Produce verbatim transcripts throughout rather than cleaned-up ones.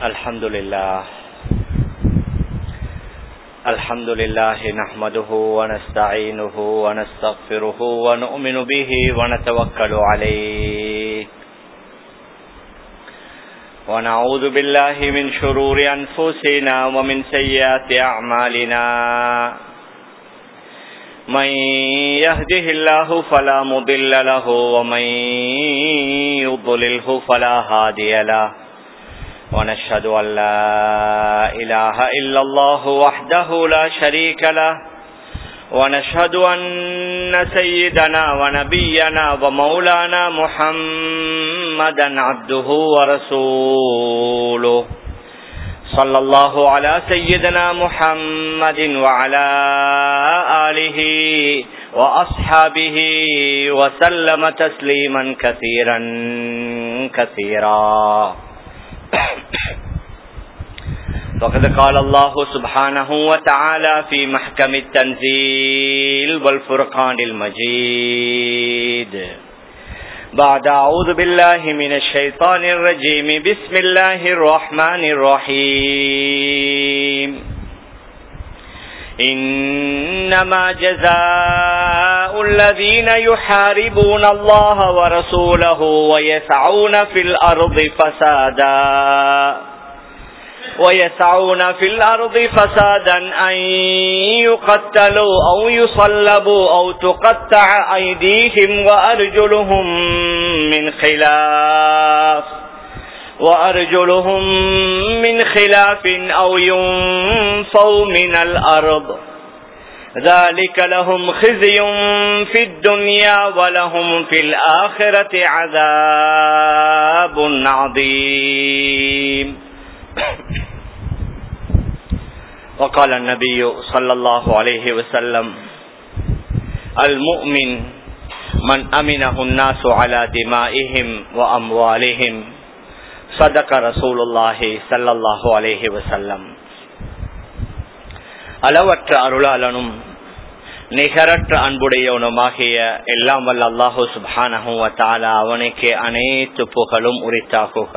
الحمد لله الحمد لله نحمده ونستعينه ونستغفره ونؤمن به ونتوكل عليه ونعوذ بالله من شرور أنفسنا ومن سيئات أعمالنا من يهده الله فلا مضل له ومن يضلله فلا هادي له ونشهد أن لا إله إلا الله وحده لا شريك له ونشهد أن سيدنا ونبينا ومولانا محمدا عبده ورسوله صلى الله على سيدنا محمد وعلى آله وأصحابه وسلم تسليما كثيرا كثيرا. وقد قال الله سبحانه وتعالى في محكم التنزيل والفرقان المجيد بعد أعوذ بالله من الشيطان الرجيم بسم الله الرحمن الرحيم إنما جزاء الذين يحاربون الله ورسوله ويسعون في الأرض فسادا ويسعون في الأرض فسادا أن يقتلوا أو يصلبوا أو تقطع أيديهم وأرجلهم من خلاف وأرجلهم من خلاف أو ينفوا من الأرض ذلك لهم خزي في الدنيا ولهم في الآخرة عذاب عظيم. وقال النبي صلى الله عليه وسلم المؤمن من أمنه الناس على دمائهم وأموالهم صدق رسول الله صلى الله عليه وسلم. அளவற்ற அருளாளனும் நிகரற்ற அன்புடையவனுமாகிய எல்லாம் வல்ல அல்லாஹு சுப்ஹானஹு வ தஆலா அவனுக்கு அனைத்து புகழும் உரித்தாகுக.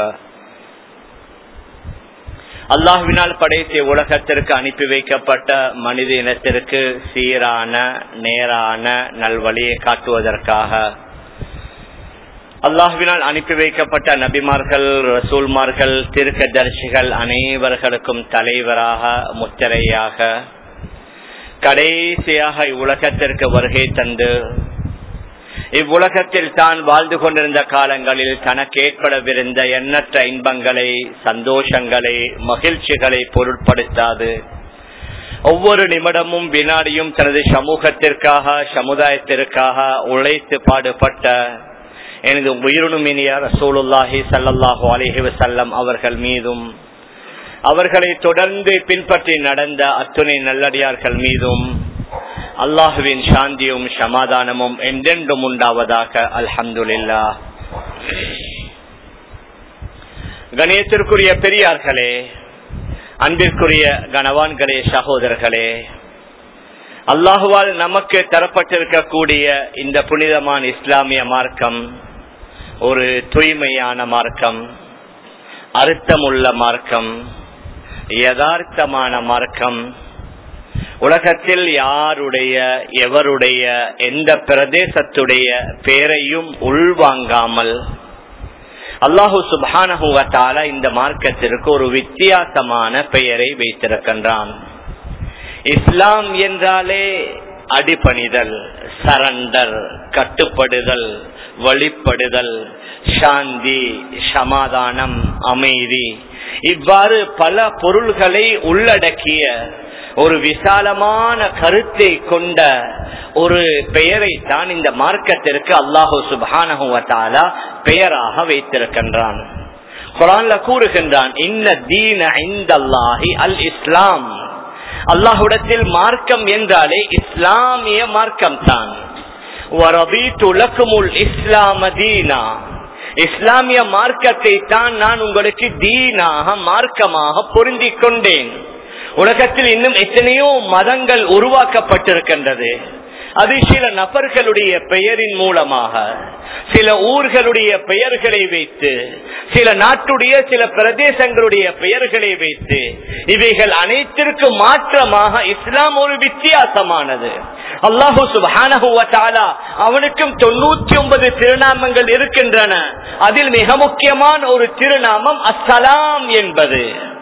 அல்லாஹ்வினால் படைத்த உலகத்திற்கு அனுப்பி வைக்கப்பட்ட மனித இனத்திற்கு சீரான நேரான நல்வழியை காட்டுவதற்காக அல்லாஹ்வினால் அனுப்பி வைக்கப்பட்ட நபிமார்கள், ரசூல்மார்கள், தீர்க்கதரிசிகள் அனைவர்களுக்கும் தலைவராக முத்திரையாக கடைசியாக இவ்வுலகத்திற்கு வருகை தந்து இவ்வுலகத்தில் தான் வாழ்ந்து கொண்டிருந்த காலங்களில் தனக்கு ஏற்படவிருந்த எண்ணற்ற இன்பங்களை, சந்தோஷங்களை, மகிழ்ச்சிகளை பொருட்படுத்தாது ஒவ்வொரு நிமிடமும் வினாடியும் தனது சமூகத்திற்காக சமுதாயத்திற்காக உழைத்து பாடுபட்ட எனது உயிருணுமினிய ரசூலுல்லாஹி ஸல்லல்லாஹு அலைஹி வஸல்லம் அவர்கள் மீதும் அவர்களை தொடர்ந்து பின்பற்றி நடந்த அத்துணை நல்லடியார்கள் மீதும் அல்லாஹுவின் சாந்தியும் சமாதானமும் என்றென்றும் உண்டாவதாக. அல்ஹம்துலில்லாஹ். கணியத்திற்குரிய பெரியார்களே, அன்பிற்குரிய கணவான்களே, சகோதரர்களே, அல்லாஹுவால் நமக்கு தரப்பட்டிருக்கக்கூடிய இந்த புனிதமான இஸ்லாமிய மார்க்கம் ஒரு தூய்மையான மார்க்கம், அர்த்தமுள்ள மார்க்கம், யதார்த்தமான மார்க்கம். உலகத்தில் யாருடைய எவருடைய எந்த பிரதேசத்துடைய பெயரையும் உள்வாங்காமல் அல்லாஹு சுப்ஹானஹு வ தஆலா இந்த மார்க்கத்திற்கு ஒரு வித்தியாசமான பெயரை வைத்திருக்கின்றான். இஸ்லாம் என்றாலே அடிபணிதல், சரண்டர், கட்டுப்படுதல், வழிபடுதல், சாந்தி, சமாதானம், அமைதி, இவ்வாறு பல பொருள்களை உள்ளடக்கிய ஒரு விசாலமான கருத்தை கொண்ட ஒரு பெயரை தான் இந்த மார்க்கத்திற்கு அல்லாஹு சுப்ஹானஹு வ தஆலா பெயராக வைத்திருக்கின்றான். குர்ஆன்ல கூறுகின்றான், இன்ன தீன இன்தல்லாஹி அல் இஸ்லாம். அல்லாஹ்விடத்தில் மார்க்கம் என்றாலே இஸ்லாமிய மார்க்கம் தான். வரதீது லக்குமுல் இஸ்லாம தீனா. இஸ்லாமிய மார்க்கத்தை தான் நான் உங்களுக்கு தீனாக மார்க்கமாக பொருந்திக் கொண்டேன். உலகத்தில் இன்னும் எத்தனையோ மதங்கள் உருவாக்கப்பட்டிருக்கின்றது. அது சில நபர்களுடைய பெயரின் மூலமாக, சில ஊர்களுடைய பெயர்களை வைத்து, சில நாட்டுடைய சில பிரதேசங்களுடைய பெயர்களை வைத்து, இவைகள் அனைத்திற்கும் மாற்றமாக இஸ்லாம் ஒரு வித்தியாசமானது. அல்லாஹு சுப்ஹானஹு வ தஆலா அவனுக்கும் தொண்ணூற்றி ஒன்பது திருநாமங்கள் இருக்கின்றன. அதில் மிக முக்கியமான ஒரு திருநாமம் அஸ்ஸலாம் என்பது.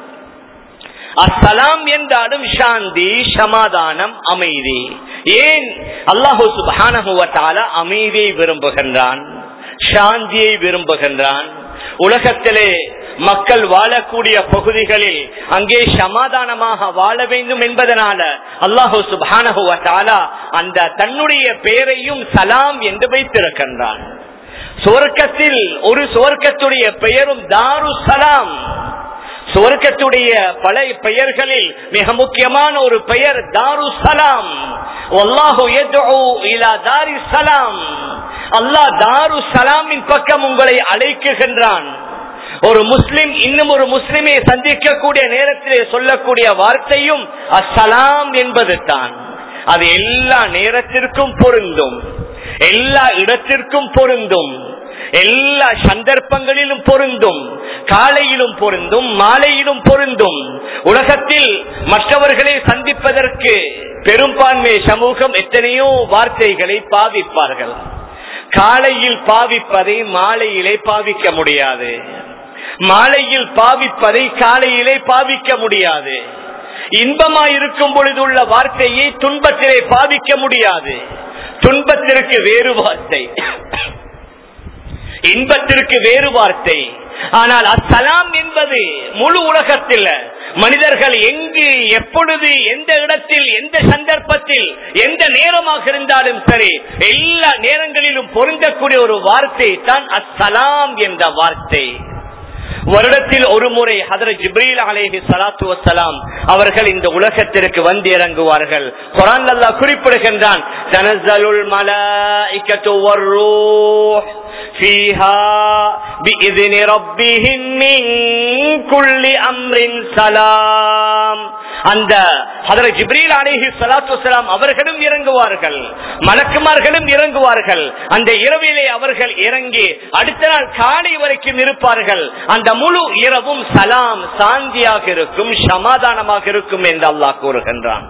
அஸ்ஸலாம் என்றாலும் சாந்தி, சமாதானம், அமைதி. ஏன் அல்லாஹு சுப்ஹானஹு வ தஆலா அமைதியை விரும்புகின்றான், சாந்தியை விரும்புகின்றான்? உலகத்திலே மக்கள் வாழக்கூடிய பகுதிகளில் அங்கே சமாதானமாக வாழ வேண்டும் என்பதனால அல்லாஹு சுப்ஹானஹு வ தஆலா அந்த தன்னுடைய பெயரையும் சலாம் என்று வைத்திருக்கின்றான். சுவர்க்கத்தில் ஒரு சுவர்க்கத்துடைய பெயரும் தாருஸ் சலாம். சுவர்க்கத்துடைய பல பெயர்களில் மிக முக்கியமான ஒரு பெயர் தாருஸ் சலாம். வல்லாஹு யதுஉ இலா தாரிஸ் சலாம். அல்லாஹ் தாருஸ் சலாமின் பக்கம் உங்களை அழைக்குகின்றான். ஒரு முஸ்லிம் இன்னும் ஒரு முஸ்லிமை சந்திக்கக்கூடிய நேரத்திலே சொல்லக்கூடிய வார்த்தையும் அஸ்ஸலாம் என்பது தான். அது எல்லா நேரத்திற்கும் பொருந்தும், எல்லா இடத்திற்கும் பொருந்தும், எல்லா சந்தர்ப்பங்களிலும் பொருந்தும். காலையிலும் பொருந்தும், மாலையிலும் பொருந்தும். உலகத்தில் மற்றவர்களை சந்திப்பதற்கு பெரும்பான்மை சமூகம் எத்தனையோ வார்த்தைகளை பாவிப்பார்கள். காலையில் பாவிப்பதை மாலையிலே பாவிக்க முடியாது, மாலையில் பாவிப்பதை காலையிலே பாவிக்க முடியாது. இன்பமாயிருக்கும் பொழுது உள்ள வார்த்தையை துன்பத்திலே பாவிக்க முடியாது. துன்பத்திற்கு வேறு வார்த்தை, இன்பத்திற்கு வேறு வார்த்தை. ஆனால் அஸ்ஸலாம் என்பது முழு உலகத்தில் மனிதர்கள் எங்கு, எப்பொழுது, எந்த இடத்தில், எந்த சந்தர்ப்பத்தில், எந்த நேரமாக இருந்தாலும் சரி, எல்லா நேரங்களிலும் பொருந்தக்கூடிய ஒரு வார்த்தை தான் அஸ்ஸலாம் என்ற வார்த்தை. வருடத்தில் ஒரு முறை ஹதரத் ஜிப்ரீல் அலைஹி ஸலாத்து வஸ்ஸலாம் அவர்கள் இந்த உலகத்திற்கு வந்து இறங்குவார்கள். குர்ஆன் அல்லாஹ் குறிப்பிடுகின்றான், தனஸ்ஸலுல் மலாயிகத்து வர்ரூஹ் ஃபீஹா பிஇذن ரப்பிஹிம் மின் குல்லி அம்ரின் ஸலாம். அந்த ஹதரத் ஜிப்ரீல் அலைஹி ஸலாத்து வஸ்ஸலாம் அவர்களும் இறங்குவார்கள், மலக்குமார்களும் இறங்குவார்கள். அந்த இரவிலே அவர்கள் இறங்கி அடுத்த நாள் காலை வரைக்கும் இருப்பார்கள். அந்த முழு இரவும் சலாம், சாந்தியாக இருக்கும், சமாதானமாக இருக்கும் என்று அல்லாஹ் கூறுகின்றான்.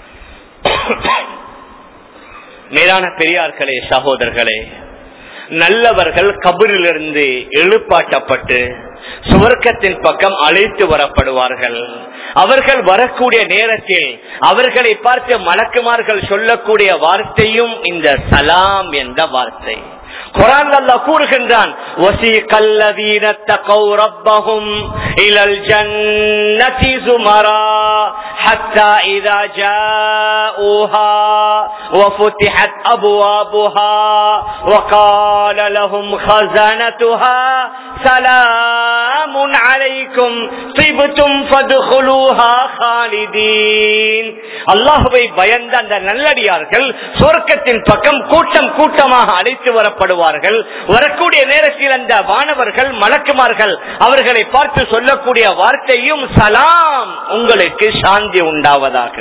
மேலான பெரியார்களே, சகோதரர்களே, நல்லவர்கள் கபரிலிருந்து எழுப்பாட்டப்பட்டு சுவர்க்கத்தின் பக்கம் அழைத்து வரப்படுவார்கள். அவர்கள் வரக்கூடிய நேரத்தில் அவர்களை பார்த்து மலக்குமார்கள் சொல்லக்கூடிய வார்த்தையும் இந்த சலாம் என்ற வார்த்தை. குர்ஆன் அல்லாஹ் கூறுகின்றான், வஸீகல் லதீன தகவ் ரப்பஹும் இலல் ஜன்னதி ஸுமரா ஹத்தா இதா ஜாஊஹா வஃபுதிஹத் அப்வாபுஹா வகால லஹும் ஹஸனதுஹா சலாமுன் அலைக்கும் திப்தும் ஃபத்குலூஹா காலிதீன். அல்லாஹ்வை பயந்த அந்த நல்லடியார்கள் சொர்க்கத்தின் பக்கம் கூட்டம் கூட்டமாக அழைத்து வரப்படுவார்கள். வரக்கூடிய நேரத்தில் அந்த வானவர்கள், மலக்குமார்கள் அவர்களை பார்த்து சொல்லக்கூடிய வார்த்தையும் சலாம், உங்களுக்கு சாந்தி உண்டாவதாக.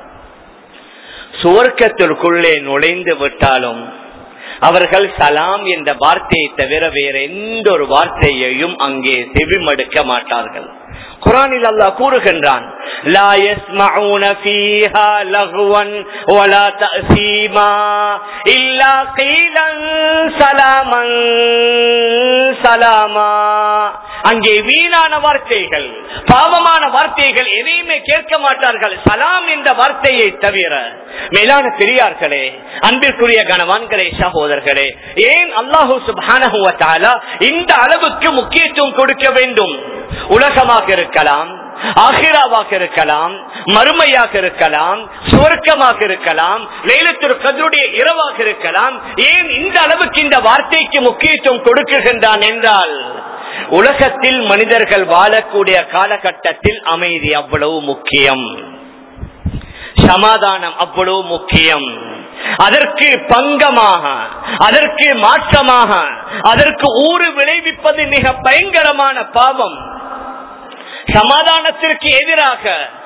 சுவர்க்கத்திற்குள்ளே நுழைந்து விட்டாலும் அவர்கள் சலாம் என்ற வார்த்தையை தவிர வேற எந்த ஒரு வார்த்தையையும் அங்கே செவிமடுக்க மாட்டார்கள். குர்ஆனில் அல்லாஹ் கூறுகின்றான், லா யஸ்மஊன ஃபீஹா லக்வன் வலா தஸீமா இல்லா கீலன் சலாமன் சலாமா. அங்கே வீணான வார்த்தைகள், பாவமான வார்த்தைகள் எதையுமே கேட்க மாட்டார்கள், சலாம் என்ற வார்த்தையை தவிர. மேலான பெரியார்களே, அன்பிற்குரிய கணவான்களே, சகோதரர்களே, ஏன் அல்லாஹு சுப்ஹானஹு வ தஆலா இந்த அளவுக்கு முக்கியத்துவம் கொடுக்க வேண்டும்? உலகமாக இருக்கலாம், ஆகிராவாக இருக்கலாம், மறுமையாக இருக்கலாம், சுவர்க்கமாக இருக்கலாம், லைலத்துல் கத்ருடைய இரவாக இருக்கலாம். ஏன் இந்த அளவுக்கு இந்த வார்த்தைக்கு முக்கியத்துவம் கொடுக்குகின்றான் என்றால், உலகத்தில் மனிதர்கள் வாழக்கூடிய காலகட்டத்தில் அமைதி அவ்வளவு முக்கியம், சமாதானம் அவ்வளவு முக்கியம். அதற்கு பங்கமாக, அதற்கு மாற்றமாக, அதற்கு ஊறு விளைவிப்பது மிக பயங்கரமான பாவம். சமாதானத்திற்கு எதிராக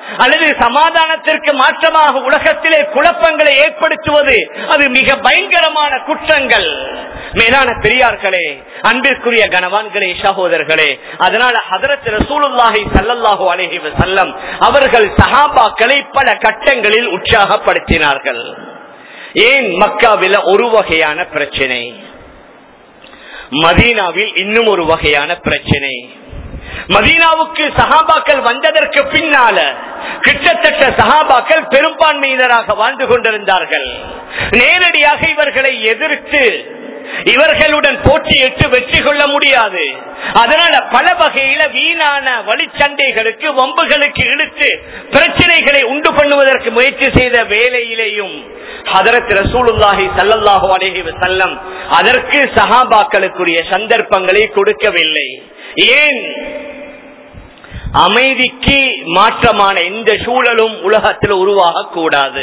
அல்லது சமாதானத்திற்கு மாற்றமாக உலகத்திலே குழப்பங்களை ஏற்படுத்துவது அது மிக பயங்கரமான குற்றங்கள். மேலான பெரியார்களே, அன்பிற்குரிய கணவான்களே, சகோதரர்களே, அதனால ஹதரத் ரசூலுல்லாஹி ஸல்லல்லாஹு அலைஹி வஸல்லம் அவர்கள் சஹாபாக்களை பல கட்டங்களில் உற்சாகப்படுத்தினார்கள். ஏன் மக்காவில் ஒரு வகையான பிரச்சனை, மதீனாவில் இன்னும் ஒரு வகையான பிரச்சனை. மதீனாவுக்கு சஹாபாக்கள் வந்ததற்கு பின்னால கிட்டத்தட்ட சஹாபாக்கள் பெரும்பான்மையினராக வாழ்ந்து கொண்டிருந்தார்கள். நேரடியாக இவர்களை எதிர்த்து இவர்களுடன் போட்டியிட்டு வெற்றி கொள்ள முடியாது. அதனால பல வகையில வீணான வழிச்சண்டைகளுக்கு வம்புகளுக்கு இழுத்து பிரச்சனைகளை உண்டு பண்ணுவதற்கு முயற்சி செய்த வேளையிலேயும் ஹதரத் ரசூலுல்லாஹி ஸல்லல்லாஹு அலைஹி வஸல்லம் அதற்கு சஹாபாக்களுக்குரிய சந்தர்ப்பங்களை கொடுக்கவில்லை. ஏன்? அமைதிக்கு மாற்றமான எந்த சூழலும் உலகத்தில் உருவாக கூடாது.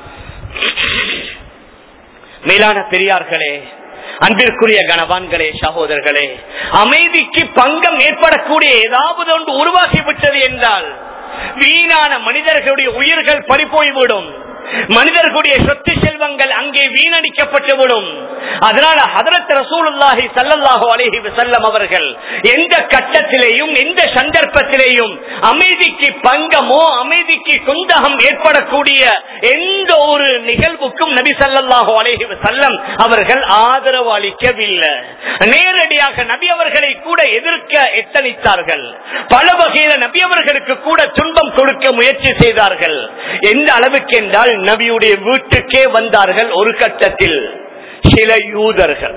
மேலான பெரியார்களே, அன்பிற்குரிய கணவான்களே, சகோதரர்களே, அமைதிக்கு பங்கம் ஏற்படக்கூடிய ஏதாவது ஒன்று உருவாகிவிட்டது என்றால் வீணான மனிதர்களுடைய உயிர்கள் பறிபோய்விடும், மனிதர்களுடைய சொத்து செல்வங்கள் அங்கே வீணடிக்கப்பட்டுவிடும். அதனால ஹதரத் ரசூலுல்லாஹி ஸல்லல்லாஹு அலைஹி வஸல்லம் அவர்கள் எந்த கட்டத்திலேயும் எந்த சந்தர்ப்பத்திலேயும் அமைதிக்கு பங்கமோ அமைதிக்கு குந்தகம் ஏற்படக்கூடிய எந்த ஒரு நிகழ்வுக்கும் நபி ஸல்லல்லாஹு அலைஹி வஸல்லம் அவர்கள் ஆதரவு அளிக்கவில்லை. நேரடியாக நபி அவர்களை கூட எதிர்க்க எத்தனித்தார்கள். பல வகையில நபி அவர்களுக்கு கூட துன்பம் கொடுக்க முயற்சி செய்தார்கள். எந்த அளவுக்கு என்றால் நபியுடைய வீட்டுக்கே வந்தார்கள். ஒரு கட்டத்தில் சில யூதர்கள்,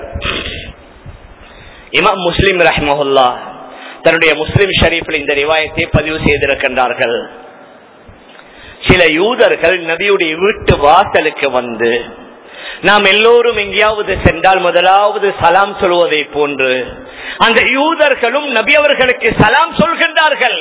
இமாம் முஸ்லிம் ரஹ்மஹுல்லாஹ் தன்னுடைய முஸ்லிம் ஷரீஃபில் இந்த ரிவாயத்தை பதிவு செய்திருக்கின்றார்கள். சில யூதர்கள் நபியுடைய வீட்டு வாசலுக்கு வந்து, நாம் எல்லோரும் எங்கேயாவது சென்றால் முதலாவது சலாம் சொல்வதை போன்று அந்த யூதர்களும் நபி அவர்களுக்கு சலாம் சொல்கின்றார்கள்.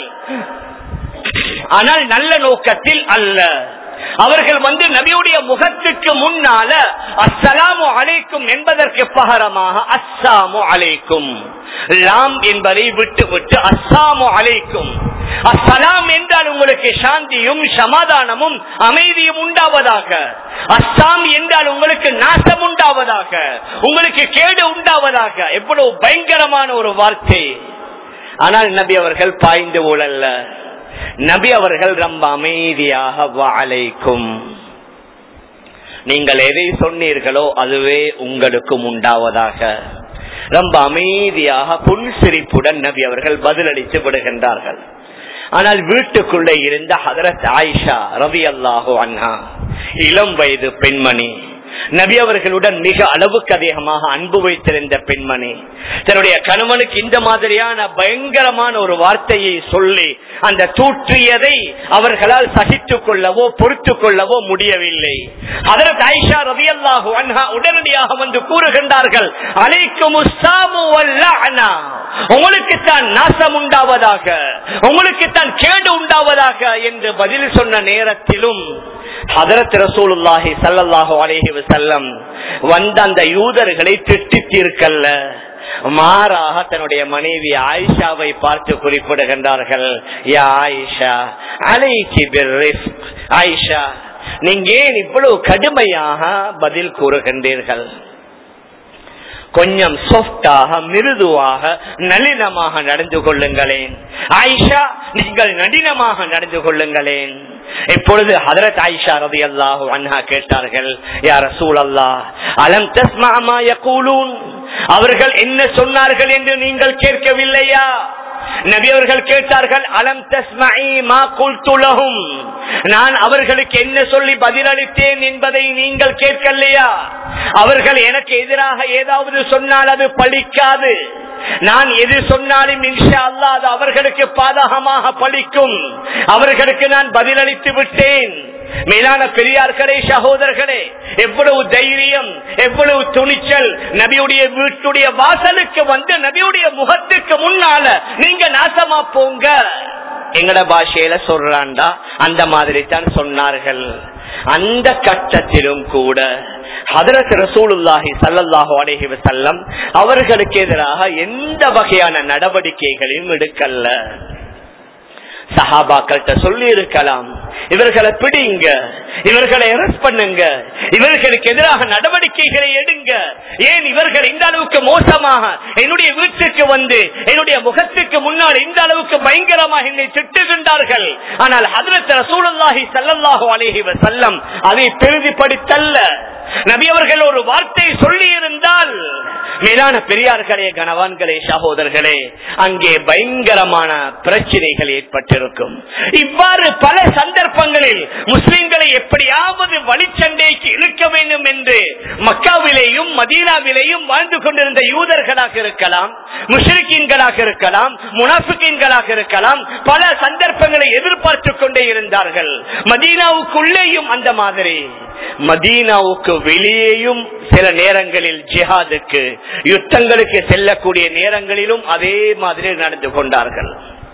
ஆனால் நல்ல நோக்கத்தில் அல்ல. அவர்கள் வந்து நபியுடைய முகத்துக்கு முன்னால அஸ்ஸலாமு அலைக்கும் என்பதற்கு பகரமாக அஸ்ஸாமு அலைக்கும், லாம் என்பதை விட்டு விட்டு அஸ்ஸாமு அலைக்கும், அஸ்ஸலாம் என்றால் உங்களுக்கு சாந்தியும் சமாதானமும் அமைதியும் உண்டாவதாக, அஸ்ஸாம் என்றால் உங்களுக்கு நாசம் உண்டாவதாக, உங்களுக்கு கேடு உண்டாவதாக. எவ்வளவு பயங்கரமான ஒரு வார்த்தை. ஆனால் நபி அவர்கள் பாய்ந்து ஊழல்ல. நபி அவர்கள் ரொம்ப அமைதியாக வஅலைக்கும், நீங்கள் எதை சொன்னீர்களோ அதுவே உங்களுக்கும் உண்டாவதாக, ரொம்ப அமைதியாக புன்சிரிப்புடன் நபி அவர்கள் பதிலளித்து விடுகின்றார்கள். ஆனால் வீட்டுக்குள்ளே இருந்த ஹதரத் ஆயிஷா ரலியல்லாஹு அன்ஹா, இளம் வயது பெண்மணி, நபி அவர்களுடன் மிக அளவுக்கு அதிகமாக அன்பு வைத்திருந்த பெண்மணி, தன்னுடைய கணவனுக்கு இந்த மாதிரியான பயங்கரமான ஒரு வார்த்தையை சொல்லி அந்த தூற்றியதை அவர்களால் சகித்துக் கொள்ளவோ பொறுத்து கொள்ளவோ முடியவில்லை. ஹதரத் ஆயிஷா ரலியல்லாஹு அன்ஹா உடனடியாக வந்து கூறுகின்றார்கள், அலைக்குமுஸ்ஸாமு வல்லஅனா, உங்களுக்கு தான் நாசம் உண்டாவதாக, உங்களுக்கு தான் கேடு உண்டாவதாக என்று பதில் சொன்ன நேரத்திலும் ஹதரத் ரசூலுல்லாஹி ஸல்லல்லாஹு அலைஹி வஸல்லம் வந்த அந்த யூதர்களை திட்டி தீர்க்கல்ல, மாறாக தன்னுடைய மனைவி ஆயிஷாவை பார்த்து குறிப்பிடுகின்றார்கள், யா ஆயிஷா அலைகி பிர்ரிஃப்க், ஆயிஷா நீங்க ஏன் இவ்வளவு கடுமையாக பதில் கூறுகின்றீர்கள்? கொஞ்சம் சாஃப்டாக மிருதுவாக நளினமாக நடந்து கொள்ளுங்களேன். ஆயிஷா நீங்கள் நளினமாக நடந்து கொள்ளுங்களேன். இப்பொழுது ஹதரத் ஆயிஷா ரலியல்லாஹு அன்ஹா கேட்டார்கள், யா ரசூலல்லாஹ் அலம் தஸ்மா மா யகூலூன், அவர்கள் என்ன சொன்னார்கள் என்று நீங்கள் கேட்கவில்லையா? நபி அவர்கள் கேட்டார்கள், அலம் தஸ்மஇ மா குல்து லஹும், நான் அவர்களுக்கு என்ன சொல்லி பதிலளித்தேன் என்பதை நீங்கள் கேட்கலையா? அவர்கள் எனக்கு எதிராக ஏதாவது சொன்னால் அது பலிக்காது, நான் எது சொன்னாலும் இன்ஷா அல்லாஹ் அது அவர்களுக்கு பாதகமாக பலிக்கும், அவர்களுக்கு நான் பதிலளித்து விட்டேன். மேலான பெரியார்களே, சகோதரர்களே, எவ்வளவு தைரியம், எவ்வளவு துணிச்சல்! நபியுடைய வீட்டுடைய வாசலுக்கு வந்து நபியுடைய முகத்துக்கு முன்னால நீங்க நாசமா போங்க, எங்கட பாஷையில சொல்றாண்டா அந்த மாதிரி தான் சொன்னார்கள். அந்த கட்டத்திலும் கூட ஹதரத் ரசூலுல்லாஹி ஸல்லல்லாஹு அலைஹி வஸல்லம் அவர்களுக்கு எதிராக எந்த வகையான நடவடிக்கைகளையும் எடுக்கல. சஹாபாக்கள்கிட்ட சொல்லி இருக்கலாம், இவர்களை பிடிங்க, இவர்களை அரெஸ்ட் பண்ணுங்க, இவர்களுக்கு எதிராக நடவடிக்கைகளை எடுங்க. ஏன் இவர்கள் இந்த அளவுக்கு மோசமாக என்னுடைய வீட்டுக்கு வந்து என்னுடைய முகத்துக்கு முன்னால் இந்த அளவுக்கு பயங்கரமாக என்னை திட்டுகின்றார்கள்? ஆனால் ஹஜ்ரத் ரசூலுல்லாஹி ஸல்லல்லாஹு அலைஹி வஸல்லம் அதை பெரிதுபடுத்தல்ல. நபி அவர்கள் ஒரு வார்த்தை சொல்லி இருந்தால், மேலான பெரியார்களே, கணவான்களே, சகோதரர்களே, அங்கே பயங்கரமான பிரச்சனைகள் ஏற்பட்டிருக்கும். இவ்வாறு பல சந்தர்ப்பங்களில் முஸ்லிம்களை எப்படியாவது வழிச்சண்டைக்கு இழுக்க வேண்டும் என்று மக்காவிலேயும் மதீனாவிலேயும் வாழ்ந்து கொண்டிருந்த யூதர்களாக இருக்கலாம், முஷ்ரிக்கீன்களாக இருக்கலாம், முனாஃபிகீன்களாக இருக்கலாம், பல சந்தர்ப்பங்களை எதிர்பார்த்துக் கொண்டே இருந்தார்கள். மதீனாவுக்குள்ளேயும் அந்த மாதிரி, மதீனாவுக்கு வெளியேயும் சில நேரங்களில் ஜிஹாதுக்கு, யுத்தங்களுக்கு செல்லக்கூடிய நேரங்களிலும் அதே மாதிரி நடந்து கொண்டார்கள்.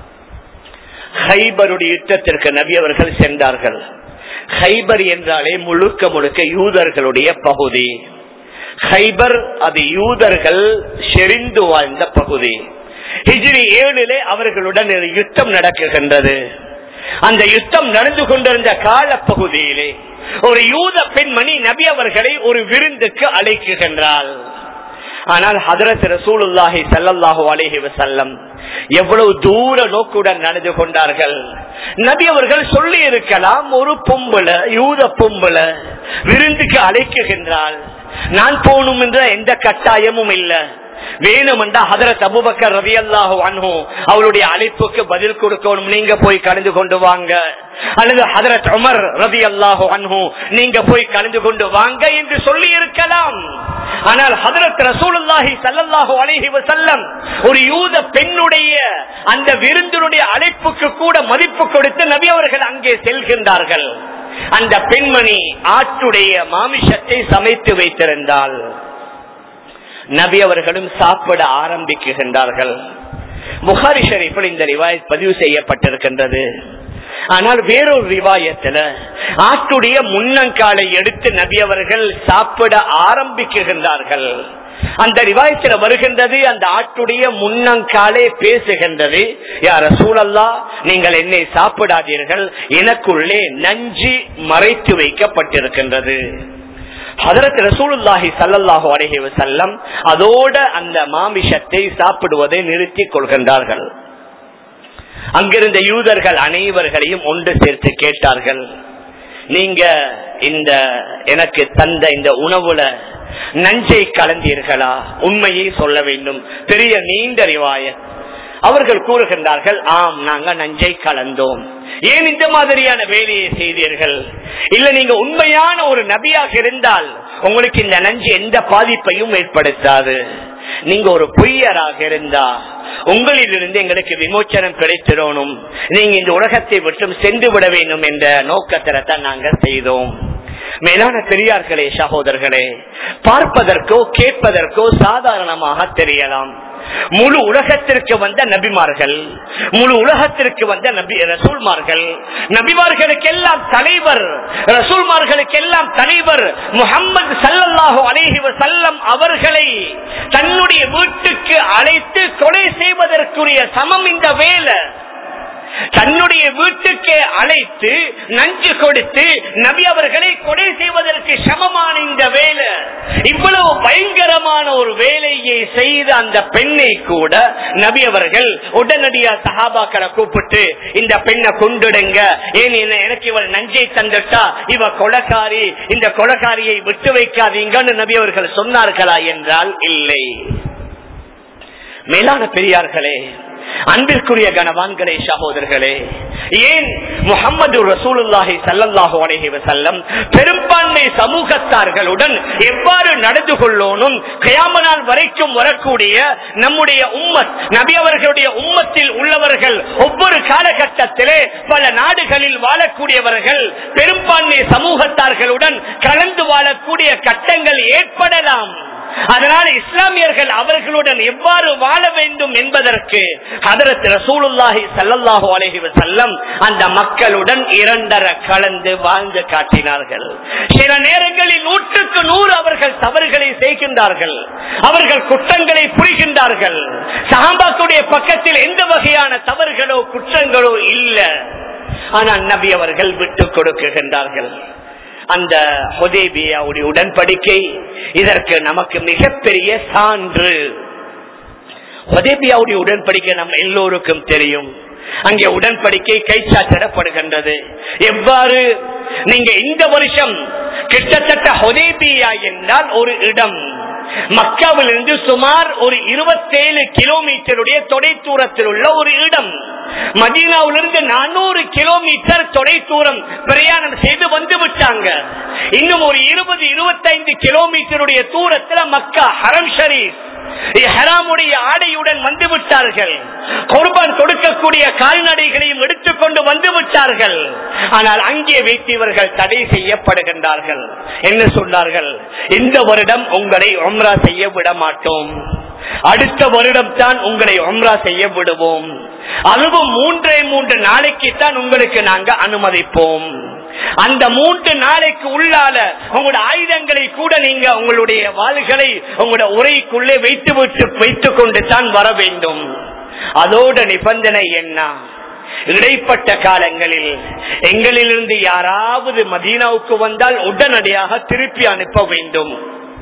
ஹைபருடைய யுத்தத்திற்கு நபி அவர்கள் சென்றார்கள். ஹைபர் என்றாலே முழுக்க முழுக்க யூதர்களுடைய பகுதி. ஹைபர் அது யூதர்கள் செறிந்து வாழ்ந்த பகுதி. ஹிஜ்ரி ஏழிலே அவர்களுடன் யுத்தம் நடக்குகின்றது. அந்த யுத்தம் நடந்து கொண்டிருந்த கால பகுதியிலே ஒரு யூத பெண்மணி நபி அவர்களை ஒரு விருந்துக்கு அழைக்குகின்றாள். ஆனால் ஹஜ்ரத் ரசூலுல்லாஹி ஸல்லல்லாஹு அலைஹி வஸல்லம் எவ்வளவு தூர நோக்குடன் நடந்து கொண்டார்கள். நபி அவர்கள் சொல்லி இருக்கலாம், ஒரு பொம்பள, யூத பொம்பள விருந்துக்கு அழைக்குகின்றாள், நான் போகணும் என்ற எந்த கட்டாயமும் இல்லை. வேணுமென்றா ஹஜ்ரத் அபூபக்கர் ரலியல்லாஹு அன்ஹு அவருடைய அழைப்புக்கு பதில் கொடுக்கணும், நீங்க போய் கலந்து கொண்டு வாங்க, அல்லது ஹஜ்ரத் உமர் ரலியல்லாஹு அன்ஹு நீங்க போய் கலந்து கொண்டு வாங்க என்று சொல்லி இருக்கலாம். ஆனால் ஹஜ்ரத் ரசூலுல்லாஹி ஸல்லல்லாஹு அலைஹி வஸல்லம் ஒரு யூத பெண்ணுடைய அந்த விருந்தினுடைய அழைப்புக்கு கூட மதிப்பு கொடுத்து நபி அவர்கள் அங்கே செல்கின்றார்கள். அந்த பெண்மணி ஆட்டுடைய மாமிசத்தை சமைத்து வைத்திருந்தாள். நபி அவர்களும் சாப்பிட ஆரம்பிக்கின்றார்கள். புகாரி ஷரீஃபில் இந்த ரிவாயத் பதிவு செய்யப்பட்டிருக்கின்றது. ஆனால் வேறொரு ரிவாயத்துல ஆட்டுடைய முன்னங்காலை எடுத்து நபி அவர்கள் சாப்பிட ஆரம்பிக்கின்றார்கள். அந்த ரிவாயத்தில் வருகின்றது, அந்த ஆட்டுடைய முன்னங்காலே பேசுகின்றது, யா ரசூலல்லாஹ், நீங்கள் என்னை சாப்பிடாதீர்கள், எனக்குள்ளே நஞ்சு மறைத்து வைக்கப்பட்டிருக்கின்றது. ஹஜ்ரத் ரசூலுல்லாஹி ஸல்லல்லாஹு அலைஹி வஸல்லம் அதோட அந்த மாமிசத்தை சாப்பிடுவதை நிறுத்திக் கொள்கின்றார்கள். அங்கிருந்த யூதர்கள் அனைவர்களையும் ஒன்று சேர்த்து கேட்டார்கள், நீங்க இந்த எனக்கு தந்த இந்த உணவுல நஞ்சை கலந்தீர்களா? உண்மையை சொல்ல வேண்டும். பெரிய நீண்ட ரிவாயத். அவர்கள் கூறுகின்றார்கள், ஆம், நாங்க நஞ்சை கலந்தோம். ஏன் இந்த மாதிரியான வேலையை செய்தீர்கள்? இல்ல, நீங்க உண்மையான ஒரு நபியாக இருந்தால் உங்களுக்கு இந்த நஞ்சு எந்த பாதிப்பையும் ஏற்படுத்தாது. நீங்க ஒரு பொய்யராக இருந்தா உங்களிலிருந்து எங்களுக்கு விமோச்சனம் கிடைத்திடணும், நீங்க இந்த உலகத்தை விட்டு சென்று விட வேண்டும் என்ற நோக்கத்தில் தான் நாங்க செய்தோம். மேலான பெரியார்களே, சகோதரர்களே, பார்ப்பதற்கோ கேட்பதற்கோ சாதாரணமாக தெரியலாம். முழு உலகத்திற்கு வந்த நபிமார்கள், முழு உலகத்திற்கு வந்த நபி ரசூல்மார்கள், நபிமார்களுக்கெல்லாம் தலைவர், ரசூல்மார்களுக்கெல்லாம் தலைவர் முஹம்மது ஸல்லல்லாஹு அலைஹி வஸல்லம் அவர்களை தன்னுடைய வீட்டுக்கு அழைத்து கொலை செய்வதற்குரிய சமம் இந்த வேலை. தன்னுடைய வீட்டுக்கு அழைத்து நஞ்சு கொடுத்து நபி அவர்களை கொலை செய்வதற்கு சமமான இந்த வேலை, இவ்வளவு பயங்கரமான ஒரு வேலையை செய்த அந்த பெண்ணை கூட நபி அவர்கள் உடனடியாக சஹாபாக்களை கூப்பிட்டு, இந்த பெண்ணை கொண்டுடுங்க, ஏன் எனக்கு இவள் நஞ்சை தந்துட்டா, இவ கொலைக்காரி, இந்த கொலைக்காரியை விட்டு வைக்காதீங்கன்னு நபி அவர்கள் சொன்னார்களா என்றால் இல்லை. மேலான பெரியார்களே, அன்பிற்குரிய கணவான்களே, சகோதரர்களே, ஏன் முஹம்மது ரசூலுல்லாஹி ஸல்லல்லாஹு அலைஹி வஸல்லம் பெரும்பான்மை சமூகத்தார்களுடன் எவ்வாறு நடந்து கொள்ளணும், கியாமத் நாள் வரைக்கும் வரக்கூடிய நம்முடைய உம்மத், நபி அவர்களுடைய உம்மத்தில் உள்ளவர்கள், ஒவ்வொரு காலகட்டத்திலே பல நாடுகளில் வாழக்கூடியவர்கள் பெரும்பான்மை சமூகத்தார்களுடன் கலந்து வாழக்கூடிய கட்டங்கள் ஏற்படலாம். அதனால் இஸ்லாமியர்கள் அவர்களுடன் எவ்வாறு வாழ வேண்டும் என்பதற்கு ஹஜ்ரத் ரசூலுல்லாஹி ஸல்லல்லாஹு அலைஹி வஸல்லம் அந்த மக்களுடன் இரண்டர கலந்து வாழ்ந்து காட்டினார்கள். சில நேரங்களில் நூற்றுக்கு நூறு அவர்கள் தவறுகளை செய்கின்றார்கள், அவர்கள் குற்றங்களை புரிகின்றார்கள். சஹாபாக்களுடைய பக்கத்தில் எந்த வகையான தவறுகளோ குற்றங்களோ இல்லை. ஆனால் நபி அவர்கள் விட்டு கொடுக்குகின்றார்கள். அந்த ஹுதைபியாவுடைய உடன்படிக்கை இதற்கு நமக்கு மிகப்பெரிய சான்று. ஹுதைபியாவுடைய உடன்படிக்கை நம்ம எல்லோருக்கும் தெரியும். அங்கே உடன்படிக்கை கைச்சாத்திடப்படுகின்றது. எவ்வாறு நீங்க இந்த வருஷம் கிட்டத்தட்ட ஹுதைபியா என்றால் ஒரு இடம் மக்காவிலிருந்து சுமார் ஒரு இருபத்தேழு கிலோமீட்டருடைய தொலை தூரத்தில் உள்ள ஒரு இடம். மதீனாவிலிருந்து நானூறு கிலோமீட்டர் தொலை தூரம் பிரயாணம் செய்து வந்து விட்டாங்க. இன்னும் ஒரு இருபது இருபத்தைந்து கிலோமீட்டருடைய தூரத்தில் மக்கா ஹரம் ஷரீப் ஹராமுடைய ஆடையுடன் வந்து விட்டார்கள். குர்பான் கொடுக்கக்கூடிய கால்நடைகளையும் எடுத்துக்கொண்டு வந்து விட்டார்கள். ஆனால் அங்கே வைத்து இவர்கள் தடை செய்யப்படுகின்றார்கள். என்ன சொன்னார்கள்? இந்த வருடம் உங்களை உம்ரா செய்ய விட மாட்டோம், அடுத்த வருடம் தான் உங்களை உம்ரா செய்ய விடுவோம், அதுவும் மூன்றே மூன்று நாளைக்கு தான் உங்களுக்கு நாங்க அனுமதிப்போம். அந்த மூன்று நாளைக்கு உள்ளால உங்களுடைய ஆயுதங்களை கூட நீங்க உங்களுடைய வாள்களை உங்களுடைய உரைக்குள்ளே வைத்து விட்டு வைத்துக் கொண்டு தான் வர வேண்டும். அதோட நிபந்தனை என்ன? இடைப்பட்ட காலங்களில் எங்களிலிருந்து யாராவது மதீனாவுக்கு வந்தால் உடனடியாக திருப்பி அனுப்ப வேண்டும்.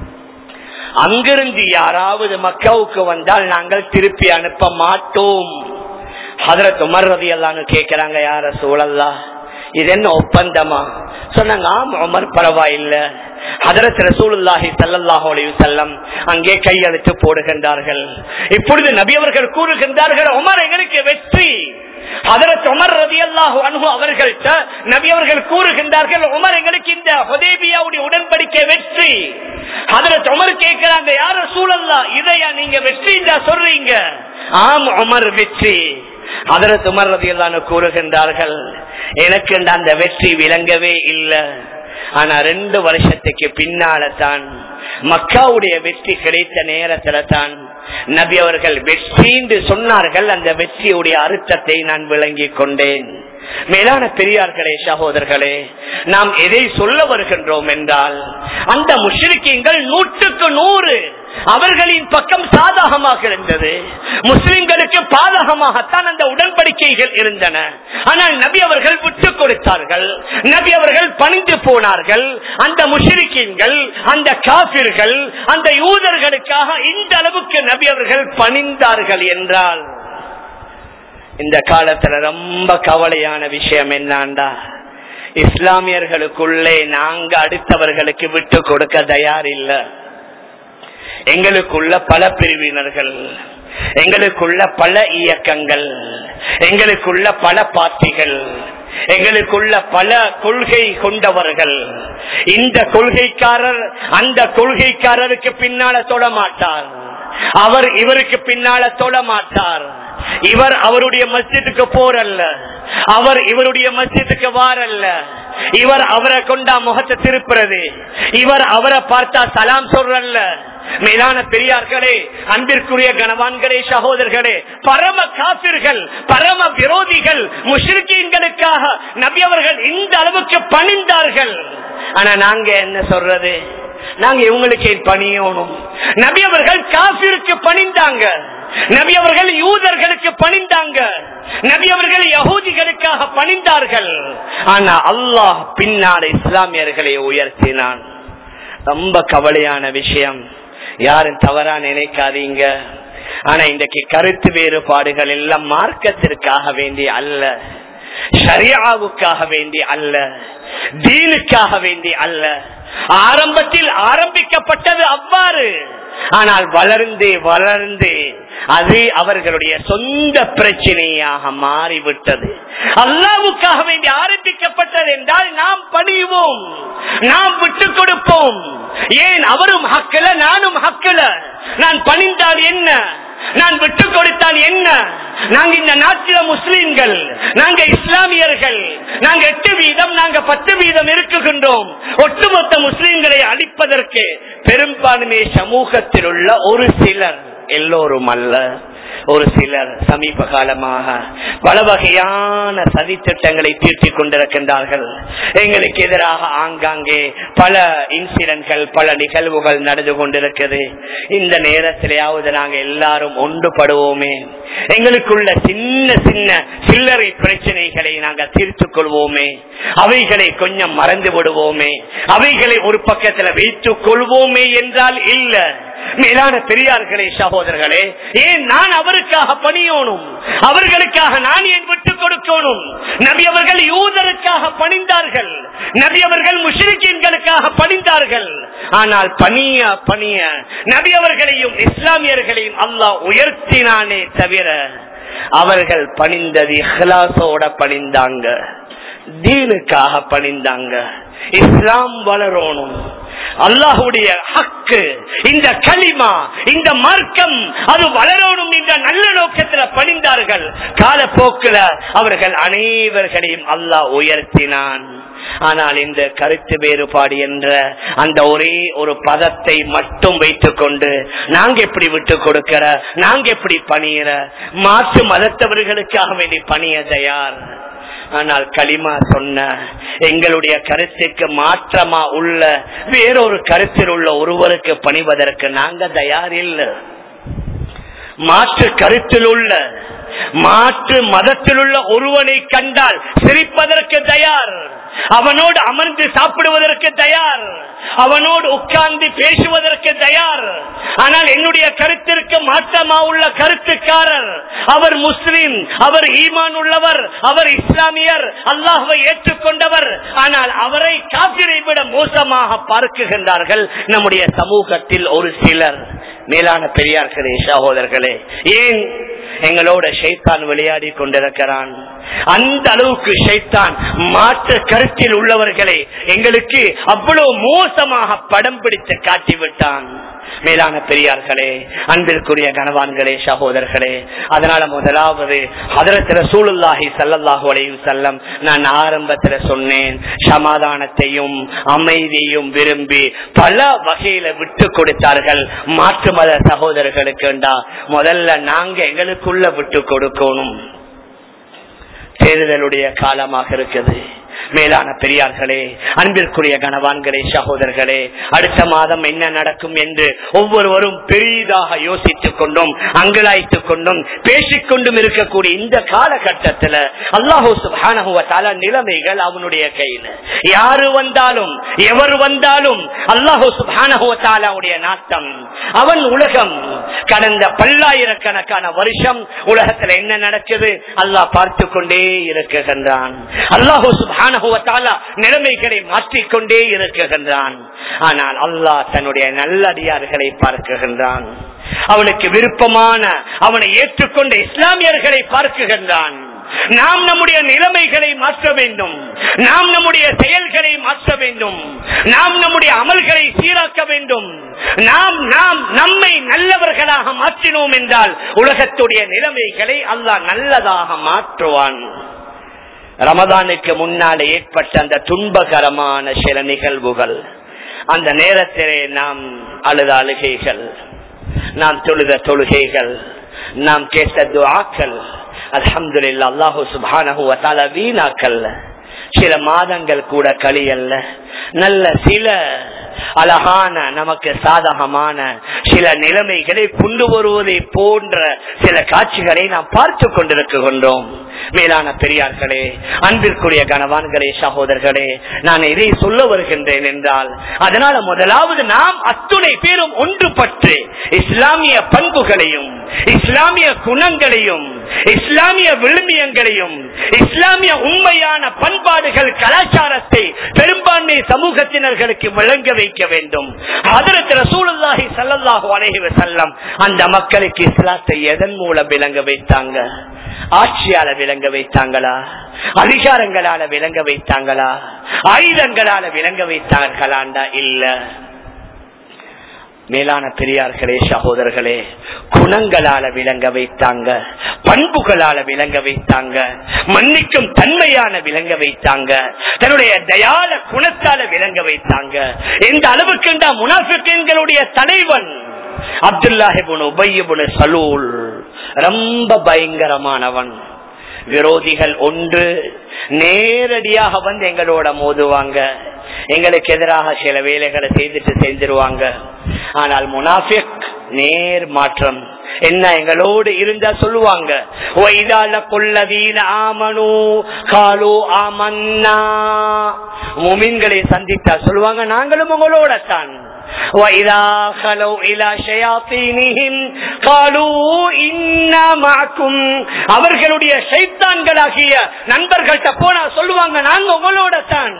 அங்கிருந்து யாராவது மக்காவுக்கு வந்தால் நாங்கள் திருப்பி அனுப்ப மாட்டோம். ஹதரத் உமர் ரலியல்லாஹு கேட்கிறாங்க, யா ரசூலல்லாஹ் இது என்ன ஒப்பந்தமா? சொன்னாங்க, ஆம் உமர் பரவாயில்ல. ஹதரத் ரசூலுல்லாஹி ஸல்லல்லாஹு அலைஹி வஸல்லம் அங்கே கையெழுத்து போடுகின்றார்கள். இப்பொழுது நபி அவர்கள் கூறுகின்றார்கள், உமர் எங்களுக்கு வெற்றி. ஹதரத் உமர் ரலியல்லாஹு அன்ஹு அவர்கள் நபி அவர்கள் கூறுகின்றார்கள், உமர் எங்களுக்கு இந்த ஹுதைபியாவுடைய உடன்படிக்கை வெற்றி. ஹதரத் உமர் கேட்கிறாங்க, யா ரசூலல்லாஹ் இதையா நீங்க வெற்றி சொல்றீங்க? ஆம் உமர் வெற்றி. ஹதரத் உமர் ரலியல்லாஹு அன்ஹு கூறுகின்றார்கள், எனக்கு அந்த வெற்றி விளங்கவே இல்லை. ஆனா ரெண்டு வருஷத்துக்கு பின்னால தான் மக்காவுடைய வெற்றி கிடைத்த நேரத்துல தான் நபி அவர்கள் வெற்றி என்று சொன்னார்கள். அந்த வெற்றியுடைய அர்த்தத்தை நான் விளங்கி கொண்டேன். மேலான பெரியார்களே, சகோதரர்களே, நாம் எதை சொல்ல வருகின்றோம் என்றால், அந்த முஷ்ரிக்கீன்கள் நூற்றுக்கு நூறு அவர்களின் பக்கம் சாதகமாக இருந்தது. முஸ்லிம்களுக்கு பாதகமாகத்தான் அந்த உடன்படிக்கைகள் இருந்தன. ஆனால் நபி அவர்கள் விட்டுக் கொடுத்தார்கள், நபி அவர்கள் பணிந்து போனார்கள். அந்த முஷ்ரிக்கீன்கள், அந்த காபிர்கள், அந்த யூதர்களுக்காக இந்த அளவுக்கு நபி அவர்கள் பணிந்தார்கள் என்றால், இந்த காலத்துல ரொம்ப கவலையான விஷயம் என்னண்டா, இஸ்லாமியர்களுக்குள்ளே நாங்க அடுத்தவர்களுக்கு விட்டு கொடுக்க தயார் இல்லை. எங்களுக்குள்ள பல பிரிவினர்கள், எங்களுக்குள்ள பல இயக்கங்கள், எங்களுக்குள்ள பல பார்ட்டிகள், எங்களுக்குள்ள பல கொள்கை கொண்டவர்கள். இந்த கொள்கைக்காரர் அந்த கொள்கைக்காரருக்கு பின்னால தொட மாட்டார், அவர் இவருக்கு பின்னால தொட மாட்டார். இவர் அவருடைய மஸ்ஜிதுக்கு போறல்ல, அவர் இவருடைய மஸ்ஜிதுக்கு வாரல்ல. இவர் அவரை கொண்டா முகத்தை திருப்புறது, இவர் அவரை பார்த்தா சலாம் சொல்றல்ல. மேலான பெரியார்களே, அன்பிற்குரிய கணவான்களே, சகோதரர்களே, பரம காபிர்கள், பரம விரோதிகள், முஷ்ரிக்கீன்களுக்காக நபி அவர்கள் இந்த அளவுக்கு பணிந்தார்கள். ஆனா நாங்க என்ன சொல்றது? நாங்க இவங்களுக்கு பணியணும். நபி அவர்கள் காபிருக்கு பணிந்தாங்க, நபி அவர்கள் யூதர்களுக்கு பணிந்தாங்க, நபி அவர்கள் யஹூதிகளுக்காக பணிந்தார்கள். ஆனா அல்லாஹ் பின்னால இஸ்லாமியர்களை உயர்த்தினான். ரொம்ப கவலையான விஷயம். யாரும் தவறா நினைக்காதீங்க. ஆனா இன்றைக்கு கருத்து வேறுபாடுகள் எல்லாம் மார்க்கத்திற்காக வேண்டி அல்ல, ஷரியாவுக்காக வேண்டி அல்ல, தீனுக்காக வேண்டி அல்ல. ஆரம்பத்தில் ஆரம்பிக்கப்பட்டது அவ்வாறு, ஆனால் வளர்ந்து வளர்ந்து அது அவர்களுடைய சொந்த பிரச்சனையாக மாறிவிட்டது. அல்லாஹ்வுக்காக வேண்டி ஆரம்பிக்கப்பட்டது என்றால் நாம் பணிவோம், நாம் விட்டுக் கொடுப்போம். ஏன்? அவரும் ஹக்கல, நானும் ஹக்கல. நான் பணிந்தால் என்ன, நான் விட்டுக் கொடுத்தால் என்ன? நாங்க இந்த நாட்டில முஸ்லிம்கள், நாங்க இஸ்லாமியர்கள், நாங்க எட்டு வீதம், நாங்க பத்து வீதம் இருக்குகின்றோம். ஒட்டுமொத்த முஸ்லிம்களை அழிப்பதற்கு பெரும்பான்மை சமூகத்தில் உள்ள ஒரு சிலர், எல்லோரும் அல்ல, ஒரு சிலர் சமீப காலமாக பல வகையான சதி திட்டங்களை தீர்த்திக் கொண்டிருக்கின்றார்கள். எங்களுக்கு எதிராக ஆங்காங்கே பல இன்சிடென்ட்கள், பல நிகழ்வுகள் நடந்து கொண்டிருக்கிறது. இந்த நேரத்திலேயாவது நாங்கள் எல்லாரும் ஒன்றுபடுவோமே. எங்களுக்குள்ள சின்ன சின்ன சில்லறை பிரச்சனைகளை நாங்கள் தீர்த்துக் கொள்வோமே, அவைகளை கொஞ்சம் மறந்து விடுவோமே, அவைகளை ஒரு பக்கத்தில் வைத்துக் கொள்வோமே என்றால் இல்ல. மேலான பெரியார்களே, சகோதரர்களே, ஏன் நான் அவருக்காக பணியோனும், அவர்களுக்காக நான் ஏன் விட்டுக் கொடுக்கணும்? நபி அவர்கள் யூதருக்காக பணிந்தார்கள், நபி அவர்கள் முஷ்ரிக்கீன்களுக்காக பணிந்தார்கள். ஆனால் பணிய பணிய நபி அவர்களையும் இஸ்லாமியர்களையும் அல்லாஹ் உயர்த்தினானே தவிர அவர்கள் பணிந்தது இஹ்லாஸோட பணிந்தாங்க, தீனுக்காக பணிந்தாங்க. இஸ்லாம் வளரணும், அல்லாஹ்வுடைய ஹக்கு, இந்த கலிமா, இந்த மார்க்கம் அது வளரணும் என்ற நல்ல நோக்கத்தில் பணிந்தார்கள். காலப்போக்கில் அவர்கள் அனைவர்களையும் அல்லாஹ் உயர்த்தினான். ஆனால் இந்த கருத்து வேறுபாடு என்ற அந்த ஒரே ஒரு பதத்தை மட்டும் வைத்துக் கொண்டு நாங்க எப்படி விட்டு கொடுக்கிற, நாங்க எப்படி பணியிற, மாற்று மதத்தவர்களுக்காக வேண்டி பணிய தயார். ஆனால் களிமா சொன்ன எங்களுடைய கருத்துக்கு மாற்றமா உள்ள வேறொரு கருத்தில் உள்ள ஒருவருக்கு பணிவதற்கு நாங்க தயார் இல்லை. மாற்று கருத்தில் உள்ள மாற்று மதத்தில் உள்ள ஒருவனை கண்டால் சிரிப்பதற்கு தயார், அவனோடு அமர்ந்து சாப்பிடுவதற்கு தயார், அவனோடு உட்கார்ந்து பேசுவதற்கு தயார். ஆனால் என்னுடைய கருத்திற்கு மாற்றமா உள்ள கருத்துக்காரர், அவர் முஸ்லிம், அவர் ஈமான் உள்ளவர், அவர் இஸ்லாமியர், அல்லாஹ்வை ஏற்றுக்கொண்டவர், ஆனால் அவரை காபிரை விட மோசமாக பார்க்குகின்றார்கள் நம்முடைய சமூகத்தில் ஒரு சிலர். மேலான பெரியார்களே, சகோதரர்களே, ஏன் எங்களோட ஷைத்தான் விளையாடி கொண்டிருக்கிறான்? அந்த அளவுக்கு ஷைத்தான் மாற்று கருத்தில் உள்ளவர்களை எங்களுக்கு அவ்வளவு மோசமாக படம் பிடித்து காட்டிவிட்டான். மேலான பெரியார்களே, அன்பிற்குரிய கனவான்களே, சகோதரர்களே, அதனால முதலாவது ஹதரத் ரசூலுல்லாஹி ஸல்லல்லாஹு அலைஹி வஸல்லம் நான் ஆரம்பத்துல சொன்னேன், சமாதானத்தையும் அமைதியையும் விரும்பி பல வகையில விட்டு கொடுத்தார்கள் மாற்று மத சகோதரர்களுக்கு. முதல்ல நாங்க எங்களுக்குள்ள விட்டு கொடுக்கணும். தேர்தலுடைய காலமாக இருக்குது. மேலான பெரியார்களே, அன்பிற்குரிய கனவான்களே, சகோதரர்களே, அடுத்த மாதம் என்ன நடக்கும் என்று ஒவ்வொருவரும் பெரிதாக யோசித்துக் கொண்டும் அங்கலாய்த்துக் கொண்டும் பேசிக்கொண்டும் இருக்கக்கூடிய இந்த காலகட்டத்தில் அல்லாஹு சுப்ஹானஹு வ தஆலா நிலைமைகள் அவனுடைய கையில். யாரு வந்தாலும் எவர் வந்தாலும் அல்லாஹு சுப்ஹானஹு வ தஆலாவுடைய நாட்டம். அவன் உலகம் கடந்த பல்லாயிரக்கணக்கான வருஷம் உலகத்தில் என்ன நடக்குது அல்லாஹ் பார்த்து கொண்டே இருக்குகின்றான். அல்லாஹு சுப்ஹானஹு வ தஆலா நிலைமைகளை மாற்றிக்கொண்டே இருக்குகின்றான். ஆனால் அல்லாஹ் தன்னுடைய நல்லடியார்களை பார்க்குகின்றான். அவனுக்கு விருப்பமான அவனை ஏற்றுக்கொண்ட இஸ்லாமியர்களை பார்க்குகின்றான். நாம் நம்முடைய நிலைமைகளை மாற்ற வேண்டும், நாம் நம்முடைய செயல்களை மாற்ற வேண்டும், நாம் நம்முடைய அமல்களை சீராக்க வேண்டும். நாம் நாம் நம்மை நல்லவர்களாக மாற்றினோம் என்றால் உலகத்துடைய நிலைமைகளை அல்லாஹ் நல்லதாக மாற்றுவான். ரமதானுக்கு முன்னாலே ஏற்பட்ட அந்த துன்பகரமான சில நிகழ்வுகள், அந்த நேரத்திலே நாம் அழுத அழுகைகள், நாம் தொழுத தொழுகைகள், நாம் கேட்ட துஆக்கள், அல்ஹம்துலில்லாஹ் அல்லாஹு சுப்ஹானஹு வ தஆலா வீணாக்கல். சில மாதங்கள் கூட கழியல்ல, நல்ல சில அழகான நமக்கு சாதகமான சில நிலைமைகளை கொண்டு வருவதை போன்ற சில காட்சிகளை நாம் பார்த்து கொண்டிருக்கின்றோம். மேலான பெரியார்களே, அன்பிற்குரிய கனவான்களே, சகோதரர்களே, நான் இதை சொல்ல வருகின்றேன் என்றால் அதனால முதலாவது நாம் அத்துணை பேரும் ஒன்றுபட்டு இஸ்லாமிய பண்புகளையும் இஸ்லாமிய குணங்களையும் இஸ்லாமிய விழுமியங்களையும் இஸ்லாமிய உண்மையான பண்பாடுகள் கலாச்சாரத்தை பெரும்பான்மை சமூகத்தினர்களுக்கு விளங்க வைக்க வேண்டும். ஹதரத் ரசூலுல்லாஹி ஸல்லல்லாஹு அலைஹி வஸல்லம் அந்த மக்களுக்கு இஸ்லாத்தை எதன் மூலம் விளங்க வைத்தாங்க? ஆட்சியால விளங்க வைத்தாங்களா? அதிகாரங்களால விளங்க வைத்தாங்களா? ஆயுதங்களால விளங்க வைத்தார்களாண்டா? இல்ல. மேலான பெரியார்களே, சகோதரர்களே, குணங்களால விளங்க வைத்தாங்க, பண்புகளால விளங்க வைத்தாங்க, மன்னிக்கும் தன்மையான விளங்க வைத்தாங்க, தன்னுடைய தயால குணத்தால விளங்க வைத்தாங்க. எந்த அளவுக்கு முனாஃபிக்குகளுடைய தலைவன் அப்துல்லாஹ் இப்னு உபய் இப்னு சலூல் ரொம்ப பயங்கரமானவன். விரோதிகள் ஒன்று நேரடியாக வந்து எங்களோட மோதுவாங்க, எங்களுக்கு எதிராக சில வேலைகளை செய்துட்டு செஞ்சிருவாங்க. ஆனால் முனாஃபிக் நேர் மாற்றம், என்ன எங்களோடு இருந்தா சொல்லுவாங்க, முமின்களை சந்தித்தா சொல்லுவாங்க நாங்களும் உங்களோட தான். அவர்களுடைய ஷைத்தான்களாகிய நண்பர்கள்ட்ட போனா சொல்லுவாங்க நாங்க உங்களோட தான்.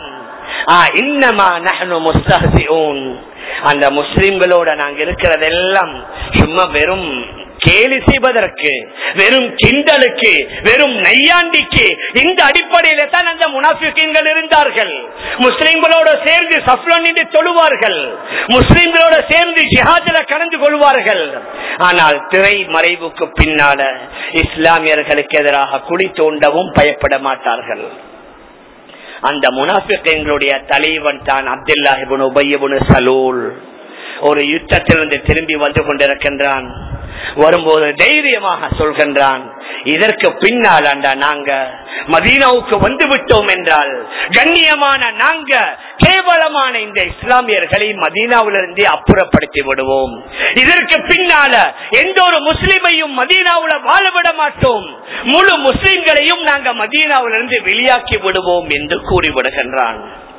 அந்த முஸ்லிம்களோட நாங்க இருக்கிறதெல்லாம் சும்மா வெறும் கேலி செய்வதற்கு, வெறும் கிண்டலுக்கு, வெறும் நையாண்டிக்கு, இந்த அடிப்படையில தான் அந்த முனாஃபிகீன்கள் இருந்தார்கள். முஸ்லிம்களோட சேர்ந்து சஃப்லன் என்று சொல்லுவார்கள், முஸ்லிம்களோட சேர்ந்து ஜிஹாதில கலந்து கொள்வார்கள். ஆனால் திரை மறைவுக்கு பின்னால இஸ்லாமியர்களுக்கு எதிராக குழி தோண்டவும் பயப்பட மாட்டார்கள். அந்த முனாஃபிகீன்களுடைய தலைவன் தான் அப்துல்லாஹ் இப்னு உபய் இப்னு சலூல். ஒரு யுத்தத்திலிருந்து திரும்பி வந்து கொண்டிருக்கின்றான். வரும்போது தைரியமாக சொல்கின்றான், இதற்கு பின்னால் நாங்க மதீனாவுக்கு வந்து விட்டோம் என்றால் கண்ணியமான நாங்க கேவலமான இந்த இஸ்லாமியர்களை மதீனாவிலிருந்து அப்புறப்படுத்தி விடுவோம். இதற்கு பின்னால எந்த ஒரு முஸ்லிமையும் மதீனாவுல வாழவிட மாட்டோம், முழு முஸ்லிம்களையும் நாங்க மதீனாவிலிருந்து வெளியாக்கி விடுவோம் என்று கூறிவிடுகின்றான்.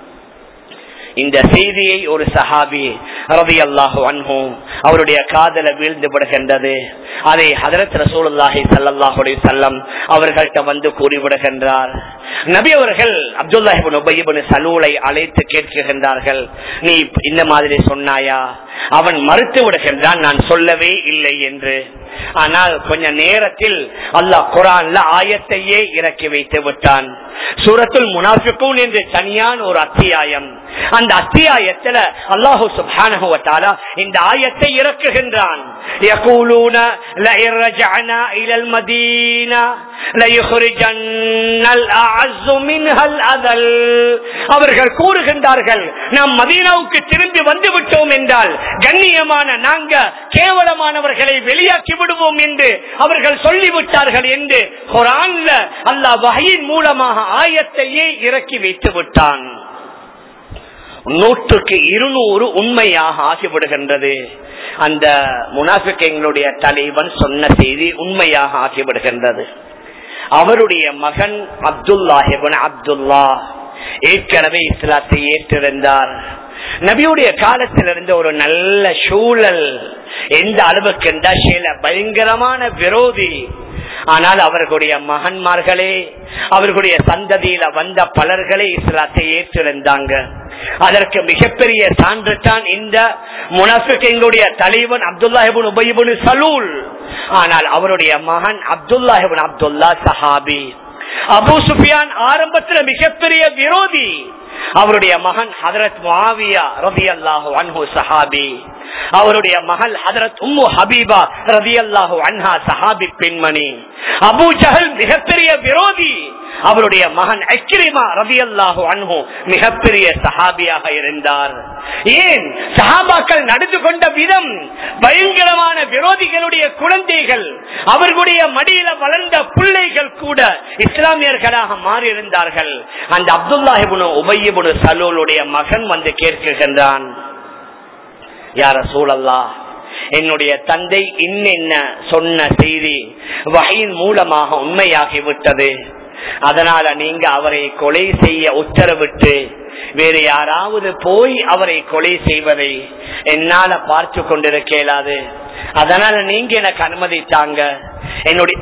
இந்த செய்தியை ஒரு சஹாபி ரலியல்லாஹு அன்ஹு அவருடைய காதல வீழ்ந்து விடுகின்றது. அதை ஹஜ்ரத் ரசூலுல்லாஹி ஸல்லல்லாஹு அலைஹி வஸல்லம் அவர்கள்ட்ட வந்து கூறிவிடுகின்றார். நபி அவர்கள் அப்துல்லாஹ் இப்னு உபய் இப்னு சலூலை அழைத்து கேட்கின்றார்கள், நீ இந்த மாதிரி சொன்னாயா? அவன் மறுத்து விடுகின்றான், நான் சொல்லவே இல்லை என்று. ஆனால் கொஞ்ச நேரத்தில் அல்லாஹ் குர்ஆன்ல ஆயத்தையே இறக்கி வைத்து விட்டான். சூரத்துல் முனாஃபிகூன் என்று தனியான ஒரு அத்தியாயம். அந்த அத்தியாயத்துல அல்லாஹ் சுப்ஹானஹு வ தஆலா இந்த ஆயத்தை இறக்குகின்றான். யகூலூன லஇன் ரஜஅனா இலல் மதீனா லயுக்ரிஜன்னல் அஅஸ்ஸு மின்ஹல் அதல். அவர்கள் கூறுகின்றார்கள், நாம் மதீனாவுக்கு திரும்பி வந்து விட்டோம் என்றால் கண்ணியமான நாங்க கேவலமானவர்களை வெளியாக்கி விடுவோம் என்று அவர்கள் சொல்லிவிட்டார்கள் என்று குர்ஆன்ல அல்லாஹ் வஹீயின் மூலமாக ஆயத்தையே இறக்கி வைத்து விட்டான். நூற்றுக்கு இருநூறு உண்மையாக ஆகிவிடுகின்றது. அந்த முனாஃபிகீன்களுடைய தலைவன் சொன்ன செய்தி உண்மையாக ஆகிவிடுகின்றது. அவருடைய மகன் அப்துல்லாஹ் இப்னு அப்துல்லாஹ் ஏற்கனவே இஸ்லாத்தை ஏற்றிருந்தார். நபியுடைய காலத்தில் இருந்த ஒரு நல்ல சூழல் எந்த அளவுக்கு என்றால் சில பயங்கரமான விரோதி. ஆனால் அவர்களுடைய மகன்மார்களே, அவர்களுடைய சந்ததியில வந்த பலர்களே இஸ்லாத்தை ஏற்றிருந்தாங்க. அதற்கு மிகப்பெரிய சான்று தான் இந்த முனாஃபிகீன்களுடைய தலைவன் அப்துல்லாஹ் இப்னு உபய் இப்னு சலூல். ஆனால் அவருடைய மகன் அப்துல்லாஹ் இப்னு அப்துல்லாஹ் சஹாபி. அபூ சுஃபியான் ஆரம்பத்தில் மிகப்பெரிய விரோதி. அவருடைய மகன் ஹதரத் முஆவியா ரலியல்லாஹு அன்ஹு சஹாபி. அவருடைய மகள் ஹதரத் உம்மு ஹபீபா ரலியல்லாஹு அன்ஹா சஹாபி பெண்மணி. அபூ ஜஹல் மிகப்பெரிய விரோதி. அவருடைய மகன் இக்ரிமா ரலியல்லாஹு அன்ஹு மிகப்பெரிய சஹாபியாக இருந்தார். ஏன் சஹாபாக்கள் நடந்து கொண்ட விதம், பயங்கரமான விரோதிகளுடைய குழந்தைகள், அவர்களுடைய மடியில வளர்ந்த பிள்ளைகள் கூட இஸ்லாமியர்களாக மாறி இருந்தார்கள். அந்த அப்துல்லாஹ் இப்னு உபய் இப்னு சலூலுடைய மகன் வந்து கேட்கின்றான், யா ரசூலல்லாஹ், என்னுடைய தந்தை இன்னென்ன சொன்ன செய்தி வஹீயின் மூலமாக உண்மையாகிவிட்டது. அதனால நீங்க அவரை கொலை செய்ய உத்தரவிட்டு வேறு யாராவது போய் அவரை கொலை செய்வதை என்னால பார்த்து கொண்டிருக்க இயலாது. அதனால நீங்க எனக்கு அனுமதித்தாங்க. என்னுடைய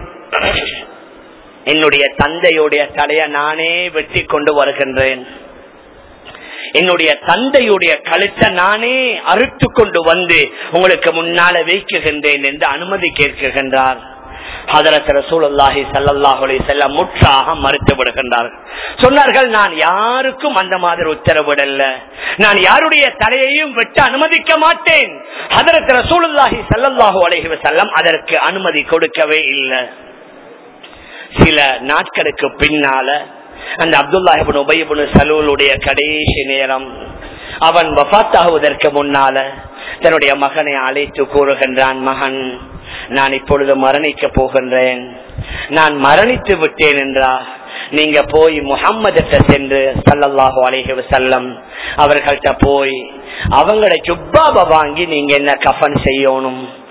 என்னுடைய தந்தையுடைய தலையை நானே வெட்டி கொண்டு வருகின்றேன். என்னுடைய தந்தையுடைய கழுத்தை நானே அறுத்து கொண்டு வந்து உங்களுக்கு முன்னால வைக்குகின்றேன் என்று அனுமதி கேட்கின்றார். ஹதரத் ரசூலுல்லாஹி ஸல்லல்லாஹு அலைஹி வஸல்லம் முற்றாக மறுத்து விடுகின்றார்கள். சொன்னார்கள், நான் யாருக்கும் அந்த மாதிரி உத்தரவிடல, நான் யாருடைய தலையையும் வெட்ட அனுமதிக்க மாட்டேன். ஹதரத் ரசூலுல்லாஹி ஸல்லல்லாஹு அலைஹி வஸல்லம் அதற்கு அனுமதி கொடுக்கவே இல்லை. சில நாட்களுக்கு பின்னால அந்த அப்துல்லாஹ் இப்னு உபய் இப்னு சலூலுடைய கடைசி நேரம், அவன் வஃபாத் ஆகுவதற்கு முன்னால தன்னுடைய மகனை அழைத்து கூறுகின்றான், மகன், நான் இப்பொழுது மரணிக்க போகின்றேன். நான் மரணித்து விட்டேன் என்றா நீங்க போய் முஹம்மதுட்ட சென்று ஸல்லல்லாஹு அலைஹி வஸல்லம் அவர்கள்ட்ட போய் அவங்களோட ஜுப்பாவை வாங்கி நீங்க என்ன கஃபன் செய்யணும்.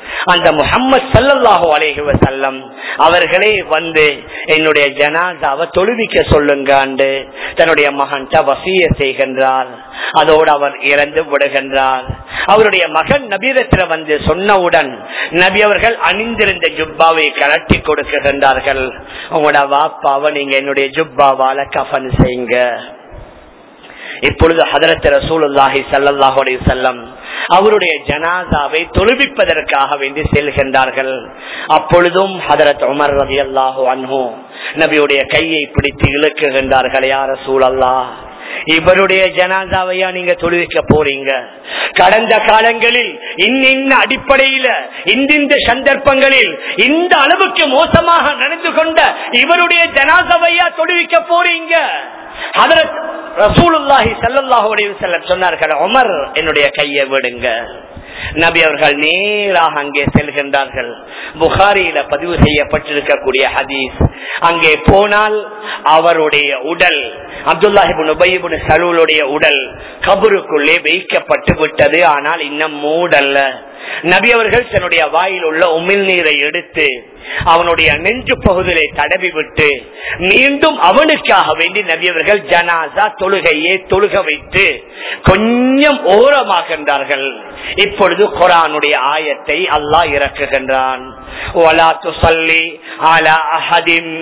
அந்த முஹம்மது ஸல்லல்லாஹு அலைஹி வஸல்லம் அவர்களே வந்து என்னுடைய ஜனாஸாவை தொழுவிக்க சொல்லுங்க தன்னுடைய மகன்கிட்ட வசிய செய்கின்றார். அதோடு அவர் இறந்து விடுகின்றார். அவருடைய மகன் நபியிடத்துல வந்து சொன்னவுடன் நபி அவர்கள் அணிந்திருந்த ஜுப்பாவை கலட்டி கொடுக்கின்றார்கள். உங்களோட வாப்பாவை நீங்க என்னுடைய ஜுப்பாவால கஃன் செய்யுங்க. இப்பொழுது ஹதரத் ரசூலுல்லாஹி ஸல்லல்லாஹு அலைஹி வஸல்லம் அவருடைய ஜனாசாவை தொழுவிப்பதற்காக வேண்டி செல்கின்றார்கள். அப்பொழுதும் ஹதரத் உமர் ரலியல்லாஹு அன்ஹு நபியுடைய கையை பிடித்து இழுக்குகின்றார்கள். யா ரசூலல்லாஹ், இவருடைய ஜனாசாவையா நீங்க தொழுவிக்க போறீங்க? கடந்த காலங்களில் இன்னின்ன அடிப்படையில இந்த சந்தர்ப்பங்களில் இந்த அளவுக்கு மோசமாக நடந்து கொண்ட இவருடைய ஜனாசாவையா தொழுவிக்க போறீங்க? ஹதரத் ரசூலுல்லாஹி ஸல்லல்லாஹு அலைஹி வஸல்லம் சொன்னார்கள், உமர் என்னுடைய கையை விடுங்க. நபி அவர்கள் நேராக அங்கே செல்கின்றார்கள். புகாரியில பதிவு செய்யப்பட்டிருக்கக்கூடிய ஹதீஸ். அங்கே போனால் அவருடைய உடல், அப்துல்லாஹ் இப்னு உபய் இப்னு சலூலுடைய உடல் கபருக்குள்ளே வைக்கப்பட்டு விட்டது. ஆனால் இன்னும் மூடல்ல. நபி அவர்கள் தன்னுடைய வாயில் உள்ள உமிழ் நீரை எடுத்து அவனுடைய நெஞ்சு பகுதியை தடவி விட்டு மீண்டும் அவனுக்காக வேண்டி நபி அவர்கள் ஜனாசா தொழுகையை தொழுக வைத்து கொஞ்சம் ஓரமாகின்றார்கள். இப்பொழுது குர்ஆனுடைய ஆயத்தை அல்லாஹ் இறக்குகின்றான். வலா துஸல்லி அலா அஹதின்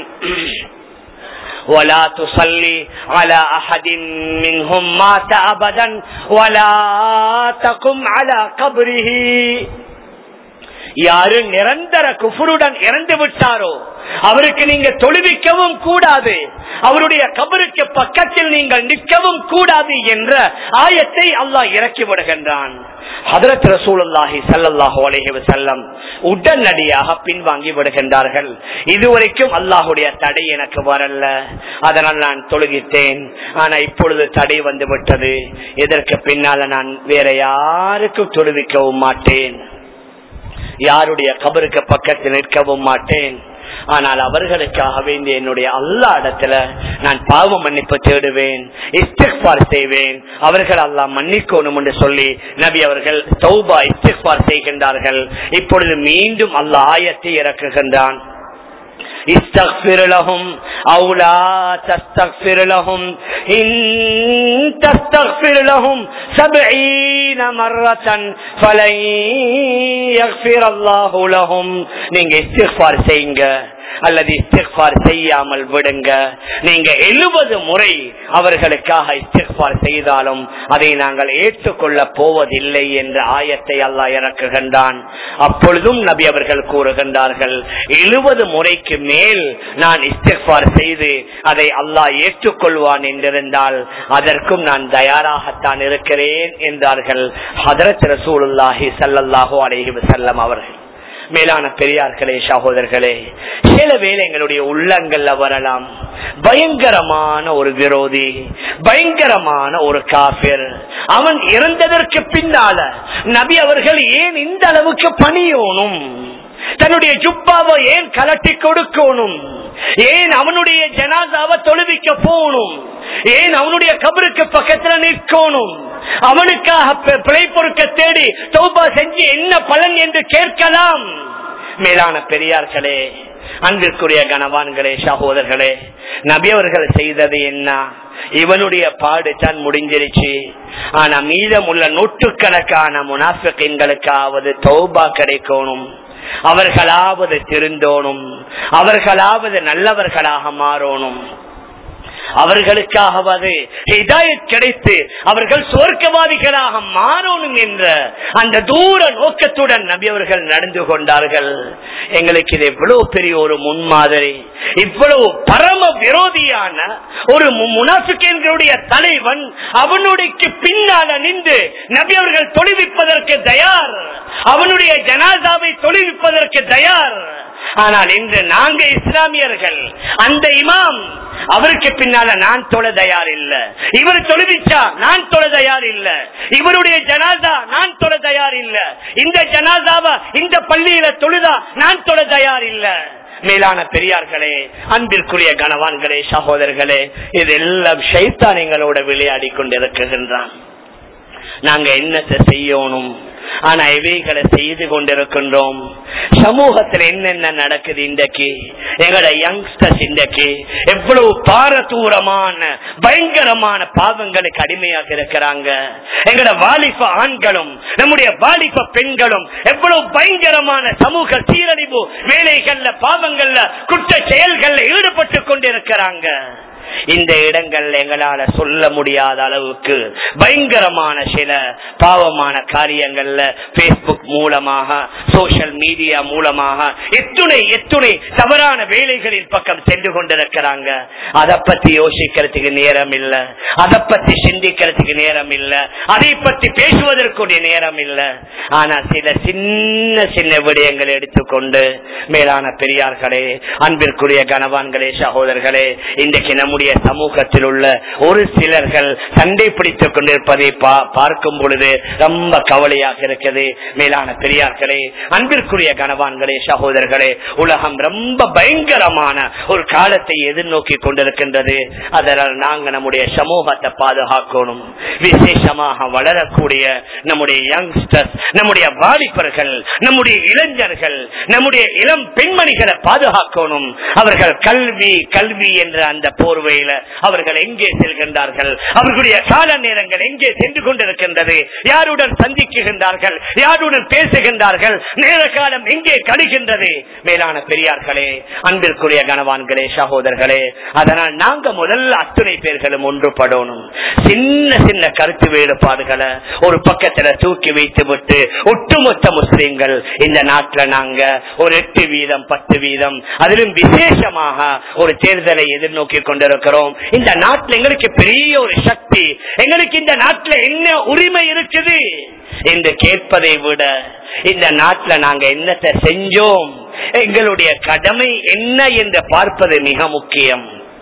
ولا تصلي على أحد منهم مات أبدا ولا تقم على قبره. யாரு நிரந்தர குஃபருடன் இறந்து விட்டாரோ அவருக்கு நீங்க தொழுவிக்கவும் கூடாது, அவருடைய கபருக்கு பக்கத்தில் நீங்கள் நிற்கவும் கூடாது என்ற ஆயத்தை அல்லாஹ் இறக்கி விடுகின்றான். ஹதரத் ரசூலுல்லாஹி ஸல்லல்லாஹு அலைஹி வஸல்லம் உடனடியாக பின்வாங்கி விடுகின்றார்கள். இதுவரைக்கும் அல்லாஹுடைய தடை எனக்கு வரல, அதனால் நான் தொழுகித்தேன். ஆனா இப்பொழுது தடை வந்து விட்டது. இதற்கு பின்னால நான் வேற யாருக்கும் தொழுவிக்கவும் மாட்டேன், யாருடைய கபருக்கு பக்கத்தில் நிற்கவும் மாட்டேன். ஆனால் அவர்களுக்காக வேண்டிய என்னுடைய அல்லாஹ் இடத்துல நான் பாவ மன்னிப்பு தேடுவேன், இஸ்திக்பார் செய்வேன். அவர்கள் அல்லாஹ் மன்னிக்கணும் என்று சொல்லி நபி அவர்கள் தௌபா இஸ்திக்பார் செய்கின்றார்கள். இப்பொழுது மீண்டும் அல்லாஹ் ஆயத்தை இறக்குகின்றான். استغفر لهم او لا تستغفر لهم ان تستغفر لهم سبعين مرة فلن يغفر الله لهم. நீங்க இஸ்திக்பார் செய்யுங்க அல்லது இஸ்திக்பார் செய்யாமல் விடுங்க. நீங்க எழுபது முறை அவர்களுக்காக இஸ்திக்பார் செய்தாலும் அதை நாங்கள் ஏற்றுக்கொள்ள போவதில்லை என்ற ஆயத்தை அல்லாஹ் இறக்குகின்றான். அப்பொழுதும் நபி அவர்கள் கூறுகின்றார்கள், எழுபது முறைக்கு மேல் நான் இஸ்திக்பார் செய்து அதை அல்லாஹ் ஏற்றுக்கொள்வான் என்றிருந்தால் அதற்கும் நான் தயாராகத்தான் இருக்கிறேன் என்றார்கள் ஹதரத் ரசூலுல்லாஹி ஸல்லல்லாஹு அலைஹி வஸல்லம் அவர்கள். மேலான பெரியார்களே, சகோதரர்களே, சில வேளை எங்களுடைய உள்ளங்கள்ல வரலாம் பயங்கரமான ஒரு விரோதி, பயங்கரமான ஒரு காஃபிர். அவன் இறந்ததற்கு பின்னால நபி அவர்கள் ஏன் இந்த அளவுக்கு பணியோனும், தன்னுடைய ஜுப்பாவை ஏன் கலட்டி கொடுக்கணும், ஏன் அவனுடைய ஜனாசாவை தொழுவிக்க போகணும், ஏன் அவனுடைய கபருக்கு பக்கத்துல நிற்கணும், அவனுக்காக பிழை பொறுக்க தேடி தௌபா செஞ்சு என்ன பலன் என்று கேட்கலாம். மேலான பெரியார்களே, அன்பிற்குரிய கனவான்களே, சகோதரர்களே, நபி அவர்கள் செய்தது என்ன? இவனுடைய பாடு தான் முடிஞ்சிருச்சு. ஆனா மீதமுள்ள நூற்றுக்கணக்கான முனாஃபிகீன்களுக்காவது தௌபா கிடைக்கணும், அவர்களாவது திருந்தோணும், அவர்களாவது நல்லவர்களாக மாறணும், அவர்களுக்காகவது ஹிதாயத் கிடைத்து அவர்கள் சுவர்க்கவாதிகளாக மாறணும் என்ற அந்த தூர நோக்கத்துடன் நபி அவர்கள் நடந்து கொண்டார்கள். எங்களுக்கு இது எவ்வளவு பெரிய ஒரு முன்மாதிரி. இவ்வளவு பரம விரோதியான ஒரு முனாஃபிகீன்களுடைய தலைவன் அவனுடைய பின்னால நின்று நபி அவர்கள் தொழுவிப்பதற்கு தயார், அவனுடைய ஜனாசாவை தொழுவிப்பதற்கு தயார். ஆனால் இன்று நாங்க இஸ்லாமியர்கள் அந்த இமாம் அவருக்கு பின்னால நான் தொழ தயார் இல்ல, இவர் தொழுவிச்சா நான் தொழ தயார் இல்ல, இவருடைய ஜனாசா நான் தொழ தயார் இல்ல, இந்த ஜனாசாவா இந்த பள்ளியில தொழுதா நான் தொழ தயார் இல்ல. மேலான பெரியார்களே, அன்பிற்குரிய கனவான்களே, சகோதரர்களே, இதெல்லாம் ஷைத்தான் எங்களோட விளையாடி கொண்டிருக்கின்றான். நாங்க என்னத்தை செய்யணும்? ஆனா இவைகளை செய்து கொண்டிருக்கின்றோம். சமூகத்தில் என்னென்ன நடக்குது இன்றைக்கு? எங்களோட யங்ஸ்டர்ஸ் இன்றைக்கு எவ்வளவு பாரதூரமான பயங்கரமான பாவங்களுக்கு அடிமையாக இருக்கிறாங்க. எங்களோட வாலிப ஆண்களும் நம்முடைய வாலிப பெண்களும் எவ்வளவு பயங்கரமான சமூக சீரழிவு வேலைகள்ல பாவங்கள்ல குற்ற செயல்கள்ல ஈடுபட்டு கொண்டிருக்கிறாங்க. இந்த இடங்கள்ல எங்களால சொல்ல முடியாத அளவுக்கு பயங்கரமான சில பாவமான காரியங்கள்ல பேஸ்புக் மூலமாக சோசியல் மீடியா மூலமாக எத்துணை எத்துணை தவறான வேலைகளின் பக்கம் சென்று கொண்டிருக்கிறாங்க. அதை பத்தி யோசிக்கிறதுக்கு நேரம் இல்ல, அதை பத்தி சிந்திக்கிறதுக்கு நேரம் இல்ல, அதை பத்தி பேசுவதற்குரிய நேரம் இல்ல. ஆனா சில சின்ன சின்ன விடயங்களை எடுத்துக்கொண்டு மேலான பெரியார்களே, அன்பிற்குரிய கணவான்களே, சகோதரர்களே, இன்றைக்கு நம்முடைய சமூகத்தில் உள்ள ஒரு சிலர்கள் சண்டை பிடித்துக் கொண்டிருப்பதை பார்க்கும் பொழுது ரொம்ப கவலையாக இருக்கிறது. மேலான பெரியார்களே, அன்பிற்குரிய கணவான்களே, சகோதரர்களே, உலகம் ரொம்ப பயங்கரமான ஒரு காலத்தை எதிர்நோக்கி கொண்டிருக்கின்றது. அதனால் நாங்கள் நம்முடைய சமூகத்தை பாதுகாக்கணும். விசேஷமாக வளரக்கூடிய நம்முடைய யங்ஸ்டர்ஸ், நம்முடைய வாலிபர்கள், நம்முடைய இளைஞர்கள், நம்முடைய இளம் பெண்மணிகளை பாதுகாக்கணும். அவர்கள் கல்வி கல்வி என்ற அந்த போர்வையில அவர்கள் எங்கே செல்கின்றார்கள், அவர்களுடைய கால நேரங்கள் எங்கே சென்று கொண்டிருக்கின்றது, யாருடன் சந்திக்குகின்றார்கள், யாருடன் பேசுகின்றார்கள், நேர காலம் எங்கே கழிகின்றது. மேலான பெரியார்களே, அன்பிற்குரிய கணவான்களே, சகோதரர்களே, அதனால் நாங்க முதல்ல அத்துணை பேர்களும் ஒன்றுபடணும். சின்ன சின்ன கருத்து வேறுபாடுகளை ஒரு பக்கத்துல தூக்கி வைத்து விட்டு ஒட்டுமொத்த முஸ்லிம்கள் இந்த நாட்டில் நாங்க ஒரு எட்டு வீதம் பத்து வீதம் அதிலும் விசேஷமாக ஒரு தேர்தலை எதிர்நோக்கி கொண்டிருக்கிறோம். இந்த நாட்டில் எங்களுக்கு பெரிய ஒரு சக்தி, எங்களுக்கு இந்த நாட்டில் என்ன உரிமை இருக்குது என்று கேட்பதை விட இந்த நாட்டில் நாங்க என்னத்தை செஞ்சோம், எங்களுடைய கடமை என்ன என்று பார்ப்பது மிக முக்கியம்.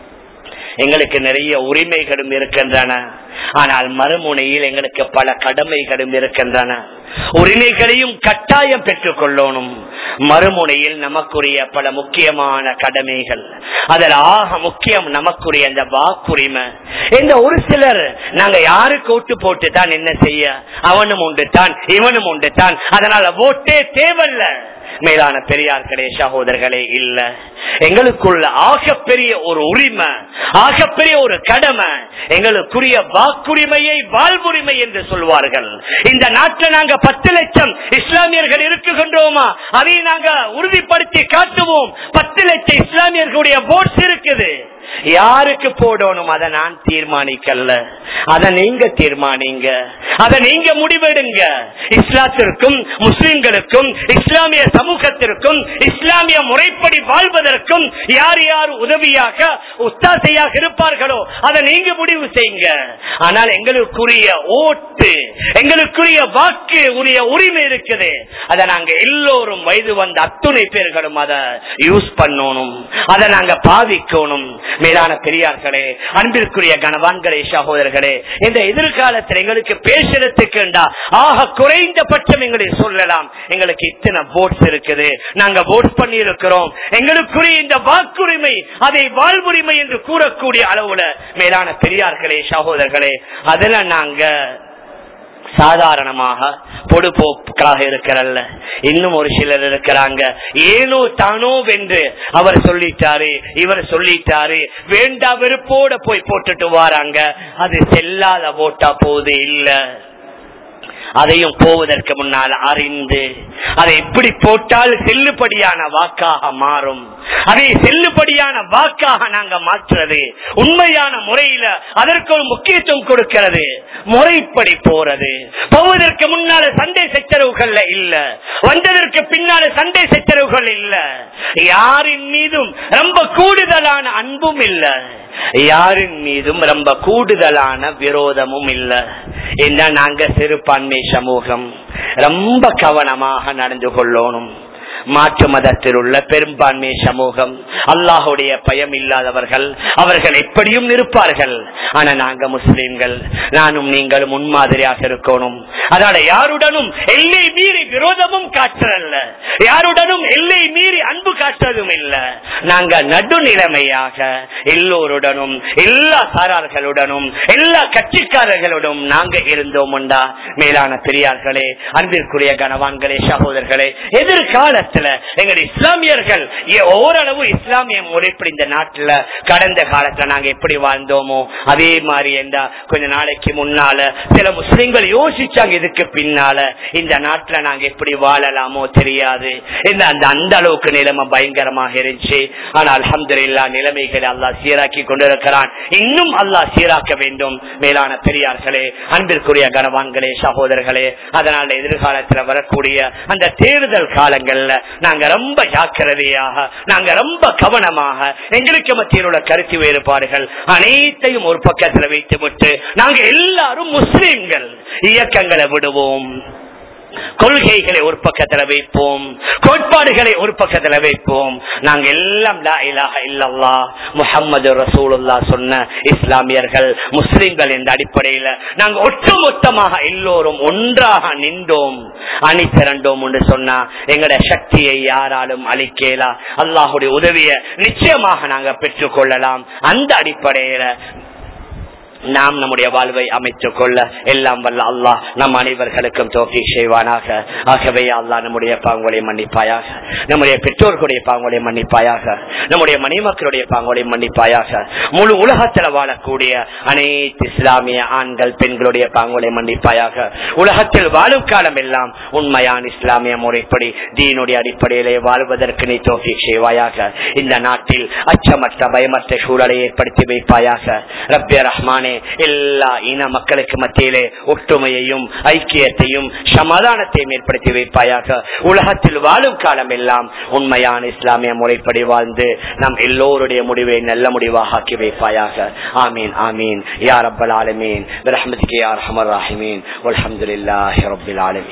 எங்களுக்கு நிறைய உரிமைகளும் இருக்கின்றன, ஆனால் மறுமுனையில் எங்களுக்கு பல கடமைகளும் இருக்கின்றன. உரிமைகளையும் கட்டாயம் பெற்றுக் கொள்ளணும். மறுமுனையில் நமக்குரிய பல முக்கியமான கடமைகள், அதில் ஆக முக்கியம் நமக்குரிய அந்த வாக்குரிமை. இந்த ஒரு சிலர் நாங்க யாருக்கு ஓட்டு போட்டு தான் என்ன செய்ய, அவனும் உண்டு தான் இவனும் உண்டு தான், அதனால ஓட்டே தேவையில்ல. மேலான பெரியார்களே, சகோதரர்களே, இல்ல, எங்களுக்குள்ள ஆகப்பெரிய ஒரு உரிமை, ஆகப்பெரிய ஒரு கடமை, எங்களுக்குரிய வாக்குரிமையை வாழ்வுரிமை என்று சொல்வார்கள். இந்த நாட்டில் நாங்க பத்து லட்சம் இஸ்லாமியர்கள் இருக்குகின்றோமா, அதை நாங்க உறுதிப்படுத்தி காட்டுவோம். பத்து லட்சம் இஸ்லாமியர்களுடைய ஓட்ஸ் இருக்குது. யாருக்கு போடணும் அதை நான் தீர்மானிக்கல, அதை நீங்க தீர்மானிங்க, அதை நீங்க முடிவெடுங்க. இஸ்லாத்திற்கும் முஸ்லிம்களுக்கும் இஸ்லாமிய சமூகத்திற்கும் இஸ்லாமிய முறைப்படி வாழ்வதற்கும் யார் யார் உதவியாக உத்தாசையாக இருப்பார்களோ அதை நீங்க முடிவு செய்யுங்க. ஆனால் எங்களுக்குரிய ஓட்டு, எங்களுக்குரிய வாக்கு உரிய உரிமை இருக்குது. அதை நாங்க எல்லோரும் வயது வந்த அத்துணை பேர்களும் அதை யூஸ் பண்ணணும், அதை நாங்க பாவிக்கணும். மேலான பெரியார்களே, அன்பிற்குரிய கணவான்களே, சகோதரர்களே, இந்த எதிர்காலத்தில் எங்களுக்கு பேசுறதுக்கு ஆக குறைந்தபட்சம் எங்களை சொல்லலாம், எங்களுக்கு இத்தனை votes இருக்குது, நாங்க vote பண்ணி இருக்கிறோம், எங்களுக்குரிய இந்த வாக்குரிமை அதை வாழ்வுரிமை என்று கூறக்கூடிய அளவுல மேலான பெரியார்களே, சகோதரர்களே, அதுல நாங்க சாதாரணமாக பொடுபோக்காக இருக்கிறல்ல. இன்னும் ஒரு சிலர் இருக்கிறாங்க, ஏனோ தானோ வென்று அவர் சொல்லிட்டாரு இவர் சொல்லிட்டாரு வேண்டா வெறுப்போட போய் போட்டுட்டு வாராங்க. அது செல்லாத ஓட்டா போது இல்ல, அதையும் போவதற்கு முன்னால் அறிந்து அதை எப்படி போட்டால் செல்லுபடியான வாக்காக மாறும், அதை செல்லுபடியான வாக்காக நாங்க மாற்றுறது, உண்மையான முறையில அதற்கு ஒரு முக்கியத்துவம் கொடுக்கிறது, முறைப்படி போறது. போவதற்கு முன்னால சண்டை சச்சரவுகள் இல்ல, வந்ததற்கு பின்னால சண்டை சச்சரவுகள் இல்ல, யாரின் மீதும் ரொம்ப கூடுதலான அன்பும் இல்ல, யாரின் மீதும் ரொம்ப கூடுதலான விரோதமும் இல்ல. என்ன நாங்க சிறுபான்மை சமூகம் ரொம்ப கவனமாக நடந்து கொள்ளணும். மாற்று மதத்தில் உள்ள பெரும்பான்மை சமூகம் அல்லாஹுடைய பயம் இல்லாதவர்கள், அவர்கள் எப்படியும் இருப்பார்கள். ஆனா நாங்க முஸ்லிம்கள், நானும் நீங்களும் முன்மாதிரியாக இருக்கணும். அதனால யாருடனும் எல்லை மீறி விரோதமும் காட்டுறல்ல, யாருடனும் எல்லை மீறி அன்பு காட்டுறதும் இல்ல. நாங்க நடுநிலைமையாக எல்லோருடனும் எல்லா சாரார்களுடனும் எல்லா கட்சிக்காரர்களுடன் நாங்க இருந்தோம். மேலான பெரியார்களே, அன்பிற்குரிய கனவான்களே, சகோதரர்களே, எதிர்காலத்துல எங்கள் இஸ்லாமியர்கள் ஓரளவு இஸ்லாமிய முறைப்படி இந்த நாட்டுல கடந்த காலத்துல நாங்க எப்படி வாழ்ந்தோமோ அதே மாதிரி என்ன கொஞ்ச நாளைக்கு முன்னால சில முஸ்லிம்கள் யோசிச்சாங்க, இதுக்கு பின்னால இந்த நாட்டுல நாங்க எப்படி வாழலாமோ தெரியாது. அந்த அளவுக்கு நிலைமை பயங்கரமாக இருந்துச்சு. ஆனா அல்ஹம்துலில்லாஹ் நிலைமைகளை அல்லாஹ் சீராக்கி கொண்டிருக்கிறான். இன்னும் அல்லாஹ் சீராக்க வேண்டும். மேலான பெரியார்களே, அன்பிற்குரிய கனவான்களே, சகோதரர்களே, அதனால எதிர்காலத்தில் வரக்கூடிய அந்த தேர்தல் காலங்கள்ல நாங்க ரொம்ப ஜாக்கிரதையாக, நாங்க ரொம்ப கவனமாக, எங்களுக்கு மத்தியில் உள்ள கருத்து வேறுபாடுகள் அனைத்தையும் ஒரு பக்கத்தில் வைத்து விட்டு நாங்க எல்லாரும் முஸ்லிம்கள் இயக்கங்களை விடுவோம், கொள்கைகளை ஒரு பக்கத்துல வைப்போம், கோட்பாடுகளை ஒரு பக்கத்துல வைப்போம். நாங்க எல்லாம் லா இலாஹ இல்லல்லாஹ் முஹம்மது ரசூலுல்லாஹ் சொன்ன இஸ்லாமியர்கள், முஸ்லிம்கள் என்ற அடிப்படையில நாங்க ஒட்டுமொத்தமாக எல்லோரும் ஒன்றாக நின்றோம், அணி திரண்டோம் என்று சொன்னா எங்களுடைய சக்தியை யாராலும் அழிக்கலா. அல்லாஹுடைய உதவியை நிச்சயமாக நாங்க பெற்றுக் கொள்ளலாம். அந்த அடிப்படையில நாம் நம்முடைய வாழ்வை அமைத்துக் கொள்ள எல்லாம் வல்ல அல்லாஹ் நம் அனைவர்களுக்கும் தௌஃபீக் செய்வானாக. ஆகவே அல்லாஹ் நம்முடைய பாவங்களை மன்னிப்பாயாக, நம்முடைய பெற்றோர்களுடைய பாவங்களை மன்னிப்பாயாக, நம்முடைய மணிமக்களுடைய பாவங்களை மன்னிப்பாயாக, முழு உலகத்தில் வாழக்கூடிய அனைத்து இஸ்லாமிய ஆண்கள் பெண்களுடைய பாவங்களை மன்னிப்பாயாக. உலகத்தில் வாழும் காலம் எல்லாம் உண்மையான இஸ்லாமிய முறைப்படி தீனுடைய அடிப்படையிலே வாழ்வதற்கு நீ தௌஃபீக் செய்வாயாக. இந்த நாட்டில் அச்சமற்ற பயமற்ற சூழலை ஏற்படுத்தி வைப்பாயாக. ரப்பே ரஹ்மானே, எல்லா இன மக்களுக்கு மத்தியிலே ஒற்றுமையையும் ஐக்கியத்தையும் சமாதானத்தையும் ஏற்படுத்தி வைப்பாயாக. உலகத்தில் வாழும் காலம் எல்லாம் உண்மையான இஸ்லாமிய முறைப்படி வாழ்ந்து நம் எல்லோருடைய முடிவை நல்ல முடிவாக ஆக்கி வைப்பாயாக. ஆமீன் ஆமீன் யா ரப்பல் ஆலமீன் பிரஹ்மதிக யா அர்ஹமர் ராஹிமீன் வல்ஹம்துலில்லாஹி ரப்பில் ஆலமீன்.